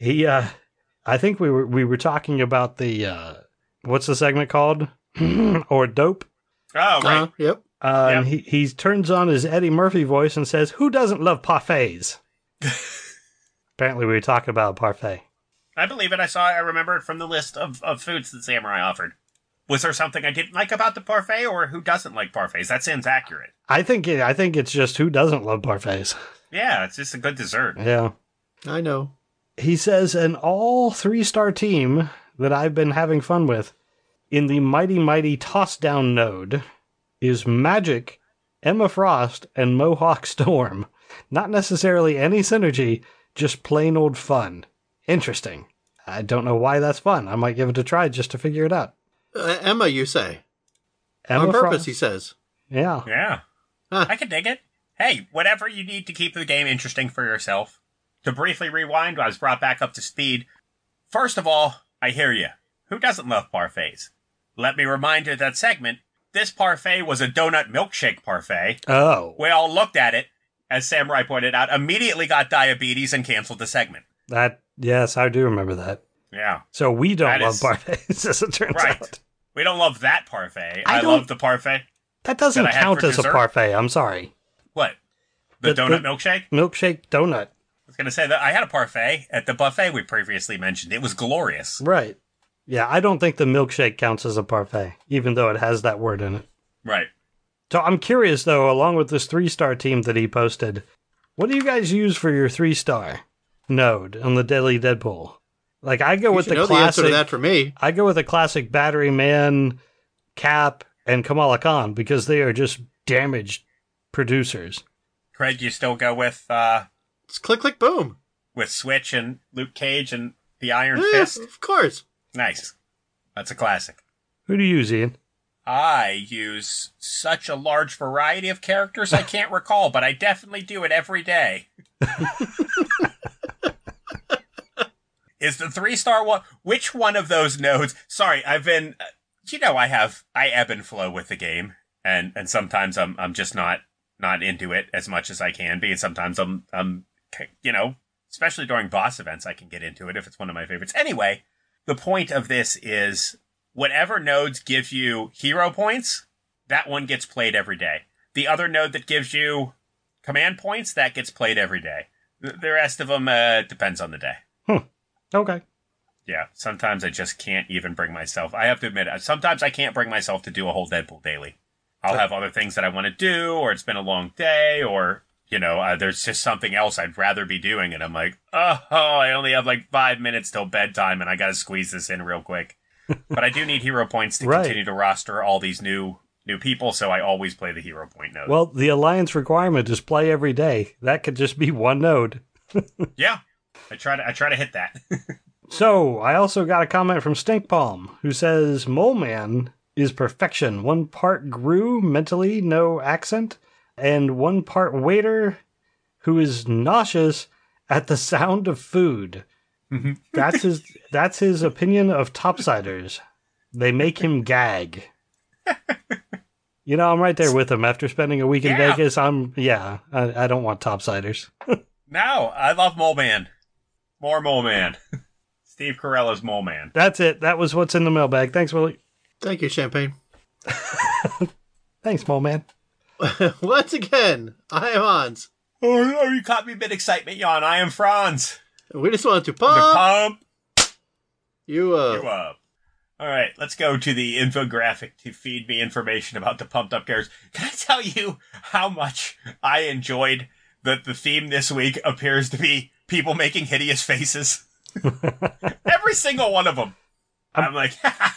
Speaker 3: I think we were talking about the, what's the segment called? Or Dope?
Speaker 2: Oh, right.
Speaker 1: Yep.
Speaker 3: And he turns on his Eddie Murphy voice and says, who doesn't love parfaits? Apparently we were talking about parfait.
Speaker 2: I believe it. I remember it from the list of foods that Samurai offered. Was there something I didn't like about the parfait, or who doesn't like parfaits? That sounds accurate.
Speaker 3: I think it's just who doesn't love parfaits.
Speaker 2: Yeah, it's just a good dessert.
Speaker 3: Yeah.
Speaker 1: I know.
Speaker 3: He says, an all 3-star team that I've been having fun with in the mighty toss-down node is Magic, Emma Frost, and Mohawk Storm. Not necessarily any synergy, just plain old fun. Interesting. I don't know why that's fun. I might give it a try just to figure it out.
Speaker 1: Emma, you say.
Speaker 3: Emma
Speaker 1: On purpose,
Speaker 3: Frost.
Speaker 1: he says.
Speaker 3: Yeah.
Speaker 2: Yeah.
Speaker 1: Huh.
Speaker 2: I can dig it. Hey, whatever you need to keep the game interesting for yourself. To briefly rewind, I was brought back up to speed. First of all, I hear you. Who doesn't love parfaits? Let me remind you of that segment. This parfait was a donut milkshake parfait.
Speaker 3: Oh.
Speaker 2: We all looked at it, as Samurai pointed out, immediately got diabetes and canceled the segment.
Speaker 3: Yes, I do remember that.
Speaker 2: Yeah.
Speaker 3: So we don't
Speaker 2: That
Speaker 3: love
Speaker 2: is-
Speaker 3: parfaits, as it turns
Speaker 2: Right.
Speaker 3: out.
Speaker 2: We don't love that parfait.
Speaker 3: I
Speaker 2: I
Speaker 3: don't-
Speaker 2: love the parfait.
Speaker 3: That doesn't
Speaker 2: That I had
Speaker 3: count
Speaker 2: for
Speaker 3: as a
Speaker 2: dessert?
Speaker 3: parfait. I'm sorry.
Speaker 2: What? The
Speaker 3: The-
Speaker 2: donut
Speaker 3: the-
Speaker 2: milkshake? I
Speaker 3: Milkshake donut.
Speaker 2: was going to say that I had a parfait at the buffet we previously mentioned. It was glorious.
Speaker 3: Right. Yeah, I don't think the milkshake counts as a parfait, even though it has that word in it.
Speaker 2: Right.
Speaker 3: So I'm curious, though, along with this 3-star team that he posted, what do you guys use for your 3-star node on the Daily Deadpool? Like, I go
Speaker 1: You
Speaker 3: with
Speaker 1: should
Speaker 3: the
Speaker 1: know the answer
Speaker 3: classic.
Speaker 1: to that for me.
Speaker 3: I go with the classic Battery Man, Cap, and Kamala Khan because they are just damaged producers.
Speaker 2: Craig, you still go with
Speaker 1: It's click, click, boom.
Speaker 2: Switch and Luke Cage and the Iron
Speaker 1: Yeah,
Speaker 2: Fist?
Speaker 1: of course.
Speaker 2: Nice. That's a classic.
Speaker 3: Who do you use, Ian?
Speaker 2: I use such a large variety of characters I can't recall, but I definitely do it every day. Is the 3-star one? Which one of those nodes? Sorry, I've been. I ebb and flow with the game, and sometimes I'm just not into it as much as I can be, and sometimes I'm especially during boss events I can get into it if it's one of my favorites. Anyway, the point of this is whatever nodes give you hero points, that one gets played every day. The other node that gives you command points, that gets played every day. The rest of them depends on the day.
Speaker 3: Okay.
Speaker 2: Yeah, sometimes I just can't even bring myself. I have to admit, sometimes I can't bring myself to do a whole Deadpool daily. I'll have other things that I want to do, or it's been a long day, or, there's just something else I'd rather be doing, and I'm like, I only have like 5 minutes till bedtime, and I gotta squeeze this in real quick. But I do need hero points to continue to roster all these new people, so I always play the hero point node.
Speaker 3: Well, the Alliance requirement is play every day. That could just be one node.
Speaker 2: Yeah, I try to hit that.
Speaker 3: So, I also got a comment from Stinkpalm, who says, Mole Man is perfection. 1 part Gru, mentally, no accent, and 1 part waiter, who is nauseous at the sound of food. That's his opinion of topsiders. They make him gag. I'm right there with him. After spending a week in Vegas, I don't want topsiders.
Speaker 2: No, I love Mole Man. More Mole Man. Steve Carella's Mole Man.
Speaker 3: That's it. That was what's in the mailbag. Thanks, Willie.
Speaker 1: Thank you, Champagne.
Speaker 3: Thanks, Mole Man.
Speaker 1: Once again, I am Hans.
Speaker 2: Oh, you caught me mid-excitement yawn. I am Franz.
Speaker 1: We just want to pump you up.
Speaker 2: All right, let's go to the infographic to feed me information about the pumped up characters. Can I tell you how much I enjoyed that the theme this week appears to be people making hideous faces? Every single one of them. I'm like,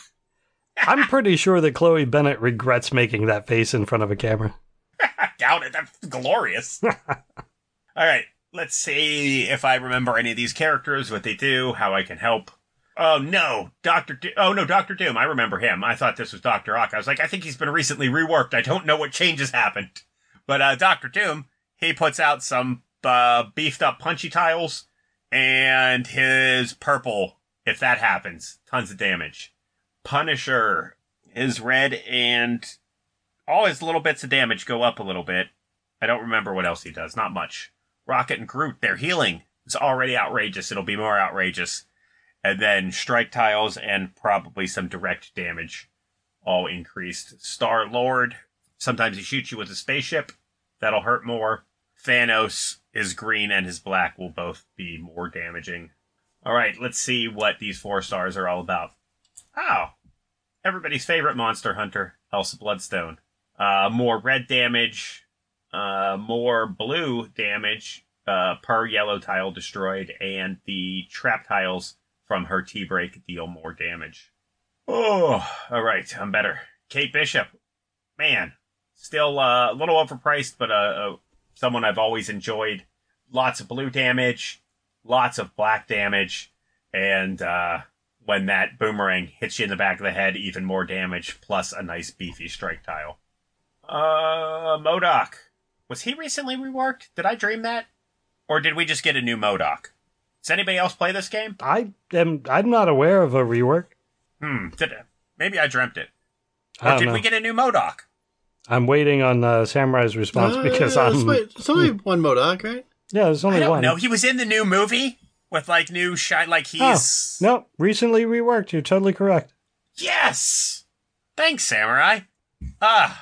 Speaker 3: I'm pretty sure that Chloe Bennett regrets making that face in front of a camera.
Speaker 2: Doubt it. That's glorious. All right, let's see if I remember any of these characters, what they do, how I can help. Oh, no. Dr. Doom. I remember him. I thought this was Dr. Ock. I was like, I think he's been recently reworked. I don't know what changes happened. But Dr. Doom, he puts out some beefed up punchy tiles, and his purple, if that happens, tons of damage. Punisher, his red and all his little bits of damage go up a little bit. I don't remember what else he does. Not much. Rocket and Groot, their healing is already outrageous. It'll be more outrageous. And then strike tiles and probably some direct damage all increased. Star-Lord, sometimes he shoots you with a spaceship. That'll hurt more. Thanos, his green and his black will both be more damaging. All right, let's see what these 4 stars are all about. Oh, everybody's favorite monster hunter, Elsa Bloodstone. More red damage, more blue damage per yellow tile destroyed, and the trap tiles from her T-Break deal more damage. Oh, all right, I'm better. Kate Bishop, man, still a little overpriced, but someone I've always enjoyed. Lots of blue damage, lots of black damage, and when that boomerang hits you in the back of the head, even more damage, plus a nice beefy strike tile. MODOK. Was he recently reworked? Did I dream that? Or did we just get a new MODOK? Does anybody else play this game?
Speaker 3: I'm not aware of a rework.
Speaker 2: Maybe I dreamt it. Or did we get a new MODOK?
Speaker 3: I'm waiting on Samurai's response because
Speaker 1: it's only one MODOK, right?
Speaker 3: Yeah, there's only one.
Speaker 2: No, he was in the new movie with like new shine, like he's.
Speaker 3: Oh, no, recently reworked. You're totally correct.
Speaker 2: Yes. Thanks, Samurai. I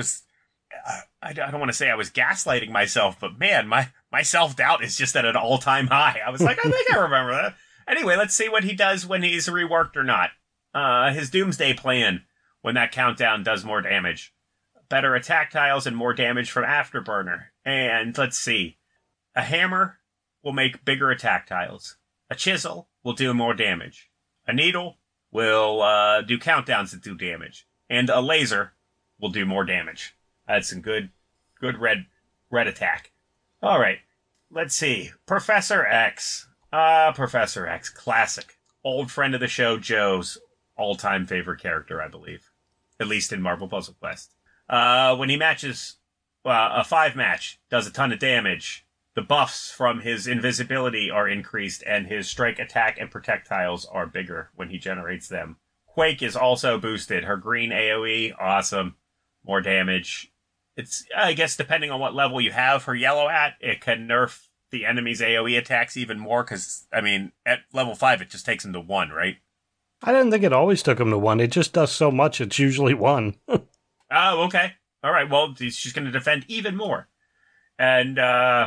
Speaker 2: don't want to say I was gaslighting myself, but man, my self-doubt is just at an all-time high. I was like, I think I remember that. Anyway, let's see what he does when he's reworked or not. His Doomsday Plan, when that countdown does more damage. Better attack tiles and more damage from Afterburner. And let's see. A hammer will make bigger attack tiles. A chisel will do more damage. A needle will do countdowns that do damage. And a laser will do more damage. That's some good red attack. All right, let's see. Professor X. Professor X, classic. Old friend of the show, Joe's. all-time favorite character, I believe. At least in Marvel Puzzle Quest. When he matches a 5-match, does a ton of damage. The buffs from his invisibility are increased, and his strike, attack, and projectiles are bigger when he generates them. Quake is also boosted. Her green AoE, awesome. More damage. It's, I guess, depending on what level you have her yellow at, it can nerf the enemy's AoE attacks even more, because, I mean, at level 5, it just takes him to 1, right?
Speaker 3: I didn't think it always took him to 1. It just does so much, it's usually 1.
Speaker 2: Oh, okay. All right, well, she's going to defend even more. And,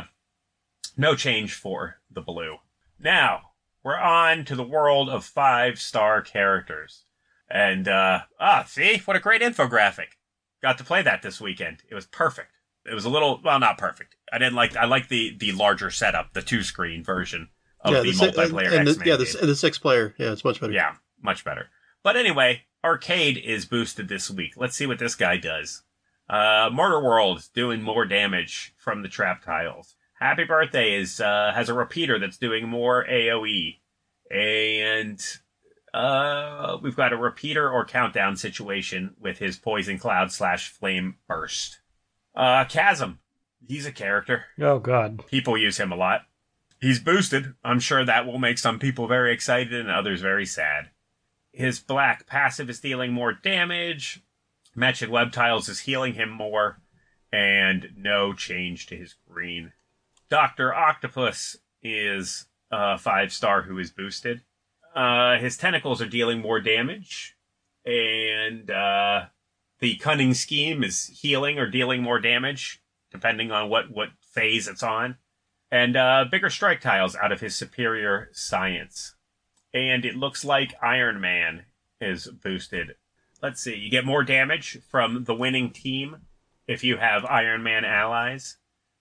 Speaker 2: no change for the blue. Now, we're on to the world of 5-star characters. And, see? What a great infographic. Got to play that this weekend. It was perfect. It was a little, well, not perfect. I like the larger setup, the 2-screen version of the multiplayer X-Men game.
Speaker 1: The 6-player. Yeah, it's much better.
Speaker 2: Yeah, much better. But anyway, Arcade is boosted this week. Let's see what this guy does. Murder World doing more damage from the trap tiles. Happy Birthday has a repeater that's doing more AoE. And we've got a repeater or countdown situation with his Poison Cloud / Flame Burst. Chasm. He's a character.
Speaker 3: Oh, God.
Speaker 2: People use him a lot. He's boosted. I'm sure that will make some people very excited and others very sad. His black passive is dealing more damage. Magic Web Tiles is healing him more. And no change to his green. Dr. Octopus is a 5-star who is boosted. His tentacles are dealing more damage. And the Cunning Scheme is healing or dealing more damage, depending on what phase it's on. And bigger strike tiles out of his Superior Science. And it looks like Iron Man is boosted. Let's see, you get more damage from the winning team if you have Iron Man allies.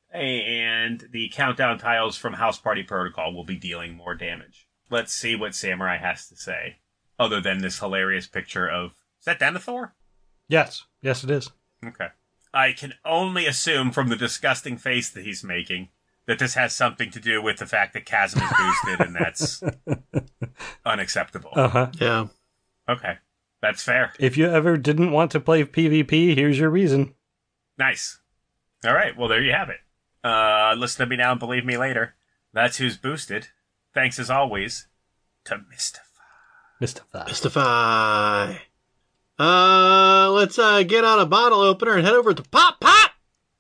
Speaker 2: And the countdown tiles from House Party Protocol will be dealing more damage. Let's see what Samurai has to say. Other than this hilarious picture of... Is that Denethor?
Speaker 3: Yes. Yes, it is.
Speaker 2: Okay. I can only assume from the disgusting face that he's making that this has something to do with the fact that Chasm is boosted, and that's unacceptable.
Speaker 3: Uh-huh.
Speaker 1: Yeah.
Speaker 2: Okay. That's fair.
Speaker 3: If you ever didn't want to play PvP, here's your reason.
Speaker 2: Nice. All right. Well, there you have it. Listen to me now and believe me later. That's who's boosted. Thanks as always to
Speaker 1: Mystify. Let's get out a bottle opener and head over to Pop Pop.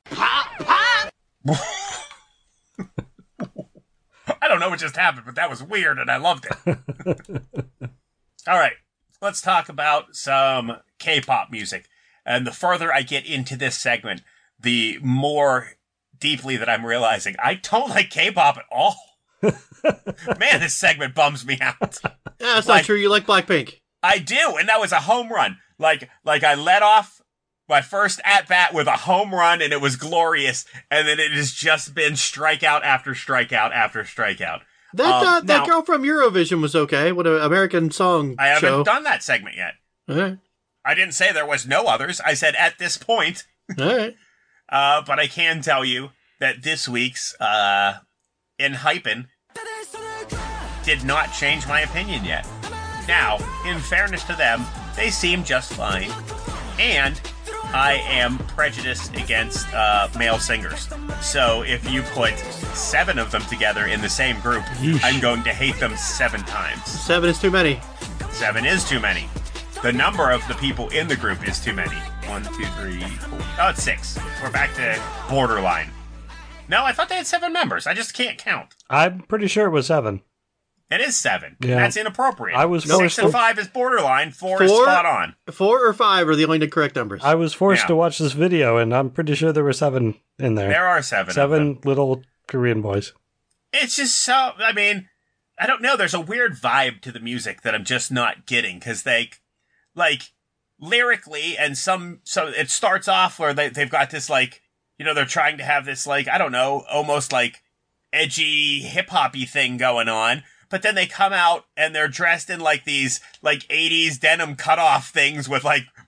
Speaker 2: I don't know what just happened, but that was weird and I loved it. All right. Let's talk about some K-pop music. And the further I get into this segment, the more deeply that I'm realizing I don't like K-pop at all. Man, this segment bums me out.
Speaker 1: Yeah, that's not true. You like Blackpink.
Speaker 2: I do, and that was a home run. Like I let off my first at-bat with a home run, and it was glorious, and then it has just been strikeout after strikeout after strikeout.
Speaker 1: That girl from Eurovision was okay. What an American song
Speaker 2: I haven't
Speaker 1: show.
Speaker 2: done that segment yet.
Speaker 1: All right.
Speaker 2: I didn't say there was no others. I said at this point.
Speaker 1: All right.
Speaker 2: But I can tell you that this week's Enhypen did not change my opinion yet. Now, in fairness to them, they seem just fine. And I am prejudiced against male singers. So if you put 7 of them together in the same group,
Speaker 3: Yeesh.
Speaker 2: I'm going to hate them 7 times.
Speaker 1: 7 is too many.
Speaker 2: 7 is too many. The number of the people in the group is too many. 1, 2, 3, 4. Oh, it's 6. We're back to borderline. No, I thought they had 7 members. I just can't count.
Speaker 3: I'm pretty sure it was 7.
Speaker 2: It is 7.
Speaker 3: Yeah.
Speaker 2: That's inappropriate.
Speaker 3: I was
Speaker 2: 6
Speaker 3: forced
Speaker 2: and
Speaker 3: to-
Speaker 2: 5 is borderline. 4 is spot on.
Speaker 1: 4 or 5 are the only correct numbers.
Speaker 3: I was forced
Speaker 2: Yeah.
Speaker 3: to watch this video, and I'm pretty sure there were 7 in there.
Speaker 2: There are 7 of them.
Speaker 3: 7 little Korean boys.
Speaker 2: It's just so, I mean, I don't know. There's a weird vibe to the music that I'm just not getting, because they, like, lyrically, and so it starts off where they've got this, like, you know, they're trying to have this, like, I don't know, almost like edgy hip-hoppy thing going on, but then they come out and they're dressed in, like, these, like, 80s denim cutoff things with, like,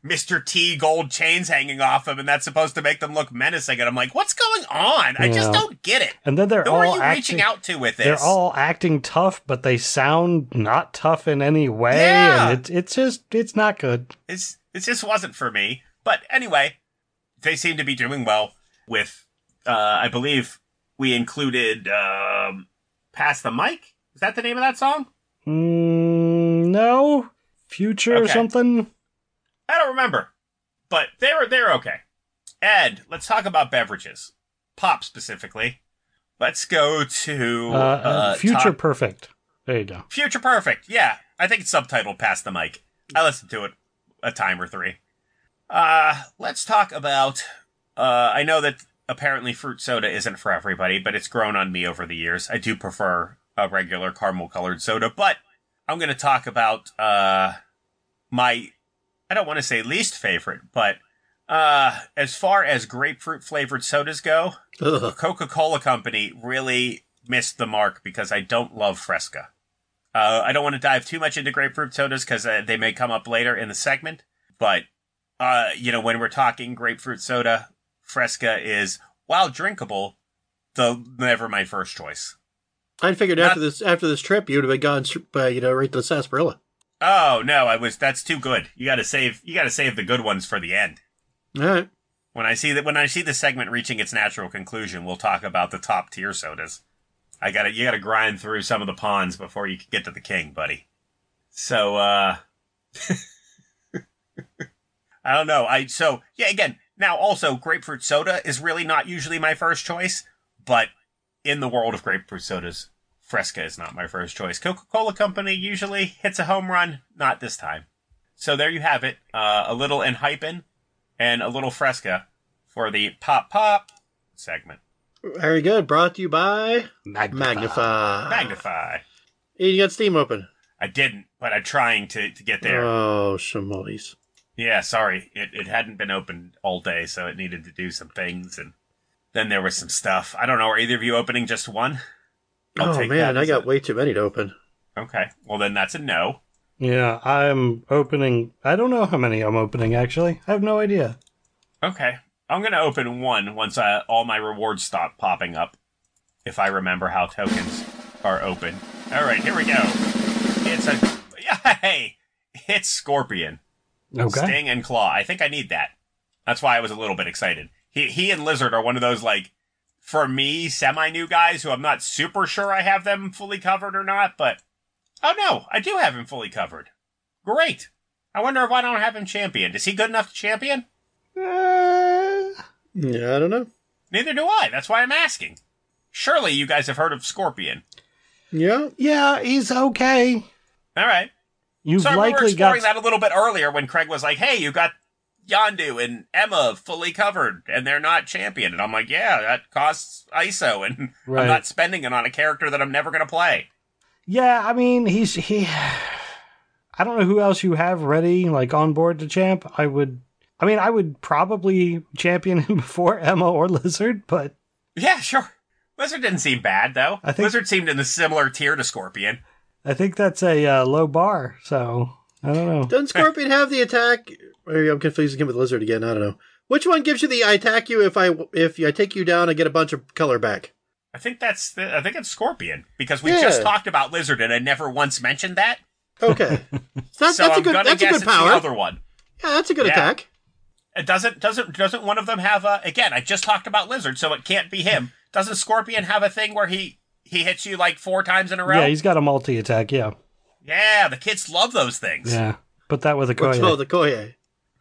Speaker 2: Mr. T gold chains hanging off them, and that's supposed to make them look menacing. And I'm like, what's going on? I just don't get it.
Speaker 3: And then
Speaker 2: Who are you reaching out to with this?
Speaker 3: They're all acting tough, but they sound not tough in any way.
Speaker 2: Yeah.
Speaker 3: And it's not good.
Speaker 2: It just wasn't for me. But anyway, they seem to be doing well with, I believe we included Pass the Mic. Is that the name of that song?
Speaker 3: No. Future or something?
Speaker 2: I don't remember. But they're okay. Ed, let's talk about beverages. Pop specifically. Let's go to
Speaker 3: Future Perfect. There you go.
Speaker 2: Future Perfect. Yeah. I think it's subtitled Pass the Mic. I listened to it a time or three. Let's talk about I know that apparently fruit soda isn't for everybody, but it's grown on me over the years. I do prefer a regular caramel colored soda, but I'm going to talk about my, I don't want to say least favorite, but as far as grapefruit flavored sodas go, the Coca-Cola Company really missed the mark because I don't love Fresca. I don't want to dive too much into grapefruit sodas because they may come up later in the segment, but when we're talking grapefruit soda, Fresca is, while drinkable, never my first choice.
Speaker 1: I figured after this trip, you would have gone, right to the sarsaparilla.
Speaker 2: Oh no, that's too good. You got to save the good ones for the end.
Speaker 1: All right.
Speaker 2: When I see the segment reaching its natural conclusion, we'll talk about the top tier sodas. You gotta grind through some of the pawns before you can get to the king, buddy. So, I don't know. Again, now also grapefruit soda is really not usually my first choice, but in the world of grapefruit sodas, Fresca is not my first choice. Coca-Cola Company usually hits a home run, not this time. So there you have it. A little Enhypen and a little Fresca for the Pop segment.
Speaker 1: Very good. Brought to you by
Speaker 3: Magnify.
Speaker 2: Magnify.
Speaker 1: You got Steam open.
Speaker 2: I didn't, but I'm trying to get there.
Speaker 1: Oh, shamolis.
Speaker 2: Yeah, sorry. It hadn't been open all day, so it needed to do some things, and then there was some stuff. I don't know, are either of you opening just one?
Speaker 1: Oh, man, I got way too many to open.
Speaker 2: Okay, well then that's a no.
Speaker 3: Yeah, I'm opening... I don't know how many I'm opening, actually. I have no idea.
Speaker 2: Okay, I'm going to open one once all my rewards stop popping up, if I remember how tokens are open. All right, here we go. It's Scorpion.
Speaker 3: Okay.
Speaker 2: Sting and Claw. I think I need that. That's why I was a little bit excited. He and Lizard are one of those, for me, semi-new guys who I'm not super sure I have them fully covered or not, but... Oh no, I do have him fully covered. Great. I wonder if I don't have him championed. Is he good enough to champion?
Speaker 1: Yeah, I don't know.
Speaker 2: Neither do I. That's why I'm asking. Surely you guys have heard of Scorpion.
Speaker 1: Yeah.
Speaker 3: Yeah, he's okay.
Speaker 2: All right.
Speaker 3: You've
Speaker 2: we were
Speaker 3: likely
Speaker 2: exploring
Speaker 3: got...
Speaker 2: that a little bit earlier when Craig was like, hey, you got Yondu and Emma fully covered, and they're not champion. And I'm like, yeah, that costs ISO, and
Speaker 3: Right.
Speaker 2: I'm not spending it on a character that I'm never going to play.
Speaker 3: Yeah, I mean, I don't know who else you have ready, on board to champ. I would probably champion him before Emma or Lizard, but...
Speaker 2: Yeah, sure. Lizard didn't seem bad, though. Lizard seemed in the similar tier to Scorpion.
Speaker 3: I think that's a low bar, so I don't know.
Speaker 1: Doesn't Scorpion have the attack? Or I'm confusing him with Lizard again. I don't know. Which one gives you the I attack you if I take you down and get a bunch of color back?
Speaker 2: I think it's Scorpion, because we just talked about Lizard and I never once mentioned that.
Speaker 1: Okay. That's
Speaker 2: I'm
Speaker 1: a good
Speaker 2: gonna guess
Speaker 1: good power.
Speaker 2: the other one.
Speaker 1: Yeah, that's a good attack.
Speaker 2: It doesn't one of them have again, I just talked about Lizard, so it can't be him. Doesn't Scorpion have a thing where he hits you 4 times in a row?
Speaker 3: Yeah, he's got a multi-attack, yeah.
Speaker 2: Yeah, the kids love those things.
Speaker 3: Yeah, put that with a Koye.
Speaker 1: Oh, the Koye.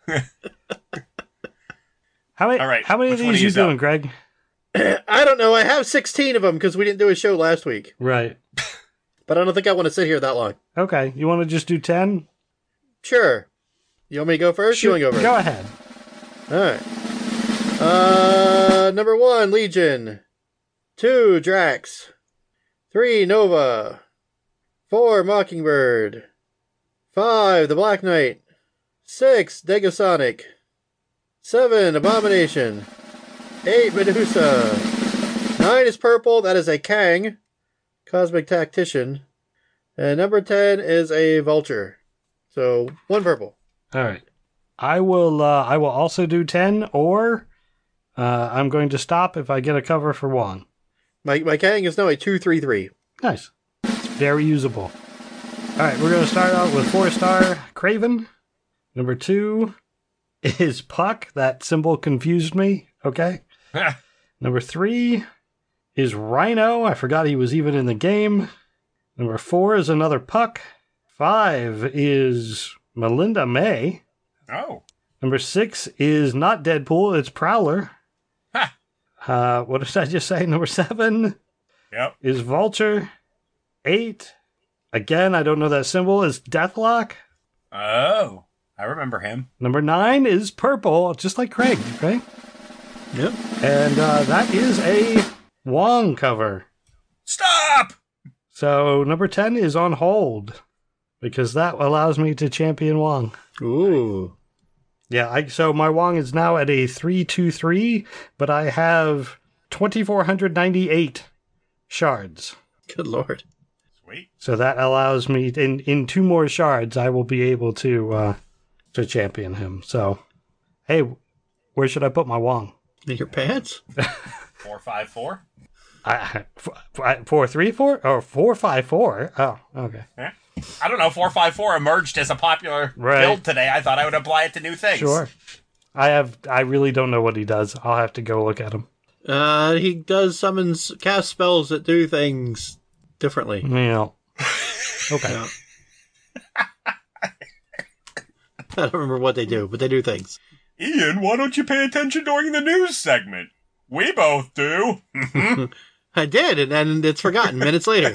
Speaker 3: How many of these are you doing, Greg?
Speaker 1: I don't know. I have 16 of them because we didn't do a show last week.
Speaker 3: Right.
Speaker 1: But I don't think I want to sit here that long.
Speaker 3: Okay, you want to just do 10?
Speaker 1: Sure. You want me to go first? You want to go first?
Speaker 3: Go ahead.
Speaker 1: All right. Number 1, Legion. 2, Drax. 3, Nova. 4, Mockingbird. 5, the Black Knight. 6, Degasonic. 7, Abomination. 8, Medusa. 9 is purple. That is a Kang. Cosmic Tactician. And number 10 is a Vulture. So, 1 purple.
Speaker 3: All right. I will also do 10, or I'm going to stop if I get a cover for Wong.
Speaker 1: My Kang is now a 2/3/3.
Speaker 3: Nice. Very usable. All right, we're going to start out with 4-star Craven. Number 2 is Puck. That symbol confused me. Okay. Number 3 is Rhino. I forgot he was even in the game. Number 4 is another Puck. 5 is Melinda May.
Speaker 2: Oh.
Speaker 3: Number 6 is not Deadpool, it's Prowler. What did I just say? Number 7 is Vulture. 8, again, I don't know that symbol, is Deathlock.
Speaker 2: Oh, I remember him.
Speaker 3: Number 9 is Purple, just like Craig, right?
Speaker 1: Yep.
Speaker 3: And that is a Wong cover.
Speaker 2: Stop!
Speaker 3: So number 10 is on hold, because that allows me to champion Wong.
Speaker 1: Ooh.
Speaker 3: Yeah, so my Wong is now at a 3-2-3, but I have 2,498 shards.
Speaker 1: Good lord.
Speaker 2: Sweet.
Speaker 3: So that allows me, in 2 more shards, I will be able to champion him. So, hey, where should I put my Wong?
Speaker 1: In your pants?
Speaker 2: 4-5-4?
Speaker 3: 4-3-4? Or 4-5-4? Oh, okay.
Speaker 2: Yeah. I don't know, 4-5-4 emerged as a popular build today. I thought I would apply it to new things.
Speaker 3: Sure. I really don't know what he does. I'll have to go look at him.
Speaker 1: He does cast spells that do things differently.
Speaker 3: Yeah. Okay.
Speaker 1: Yeah. I don't remember what they do, but they do things.
Speaker 2: Ian, why don't you pay attention during the news segment? We both do.
Speaker 1: I did, and then it's forgotten minutes later.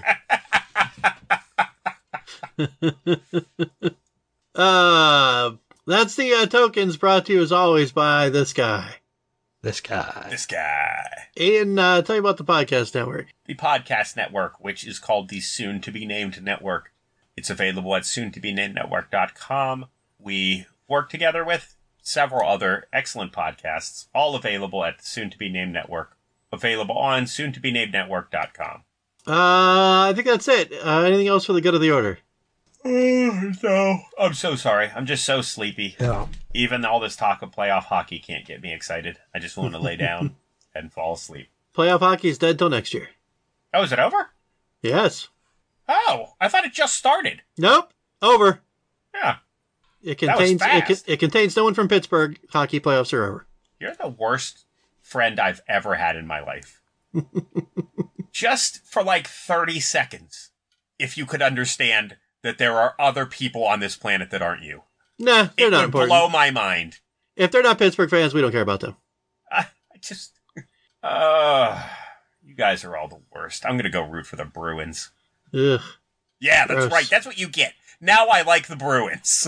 Speaker 1: That's the tokens brought to you as always by this guy.
Speaker 3: This guy.
Speaker 1: Ian, tell me about the podcast network.
Speaker 2: The podcast network, which is called the soon-to-be-named network. It's available at soon-to-be-named-network.com. We work together with several other excellent podcasts, all available at the soon-to-be-named network. Available on soon-to-be-named-network.com.
Speaker 1: I think that's it. Anything else for the good of the order?
Speaker 2: No. I'm so sorry. I'm just so sleepy.
Speaker 3: Yeah.
Speaker 2: Even all this talk of playoff hockey can't get me excited. I just want to lay down and fall asleep.
Speaker 1: Playoff hockey is dead till next year.
Speaker 2: Oh, is it over?
Speaker 1: Yes.
Speaker 2: Oh, I thought it just started.
Speaker 1: Nope. Over.
Speaker 2: Yeah.
Speaker 1: It contains
Speaker 2: that was fast.
Speaker 1: It contains no one from Pittsburgh. Hockey playoffs are over.
Speaker 2: You're the worst friend I've ever had in my life. Just for like 30 seconds, if you could understand that there are other people on this planet that aren't you.
Speaker 1: Nah, they're not
Speaker 2: important. It would blow my mind.
Speaker 1: If they're not Pittsburgh fans, we don't care about them.
Speaker 2: I just... you guys are all the worst. I'm going to go root for the Bruins.
Speaker 1: Ugh.
Speaker 2: Yeah, that's
Speaker 1: Gross.
Speaker 2: right. That's what you get. Now I like the Bruins.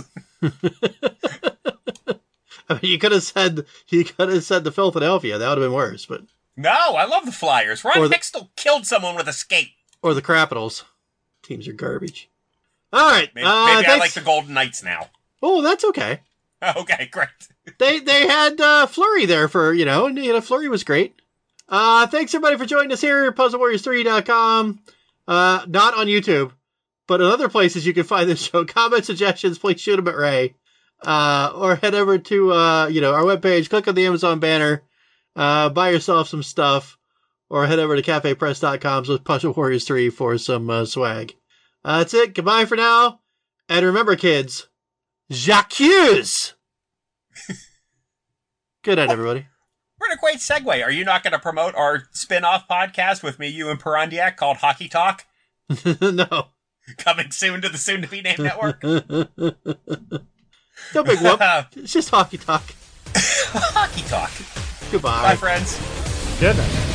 Speaker 1: I mean, you could have said the Philadelphia. That would have been worse, but...
Speaker 2: No, I love the Flyers. Ron Hextall killed someone with a skate.
Speaker 1: Or the Capitals. Teams are garbage. All right.
Speaker 2: Maybe I like the Golden Knights now.
Speaker 1: Oh, that's okay.
Speaker 2: Okay, great.
Speaker 1: They had Fleury there for, Fleury was great. Thanks everybody for joining us here at PuzzleWarriors3.com. Not on YouTube, but in other places you can find this show. Comment suggestions, please shoot them at Ray. Or head over to, our webpage, click on the Amazon banner, buy yourself some stuff, or head over to cafepress.com/Puzzle Warriors 3 for some swag. That's it. Goodbye for now. And remember, kids, J'accuse! Good night, everybody.
Speaker 2: We're in a great segue. Are you not going to promote our spin-off podcast with me, you, and Perandiak called Hockey Talk?
Speaker 1: No.
Speaker 2: Coming soon to the soon-to-be-named network?
Speaker 1: No big whoop. It's just Hockey Talk.
Speaker 2: Hockey Talk.
Speaker 1: Goodbye.
Speaker 2: Bye, friends.
Speaker 3: Good night.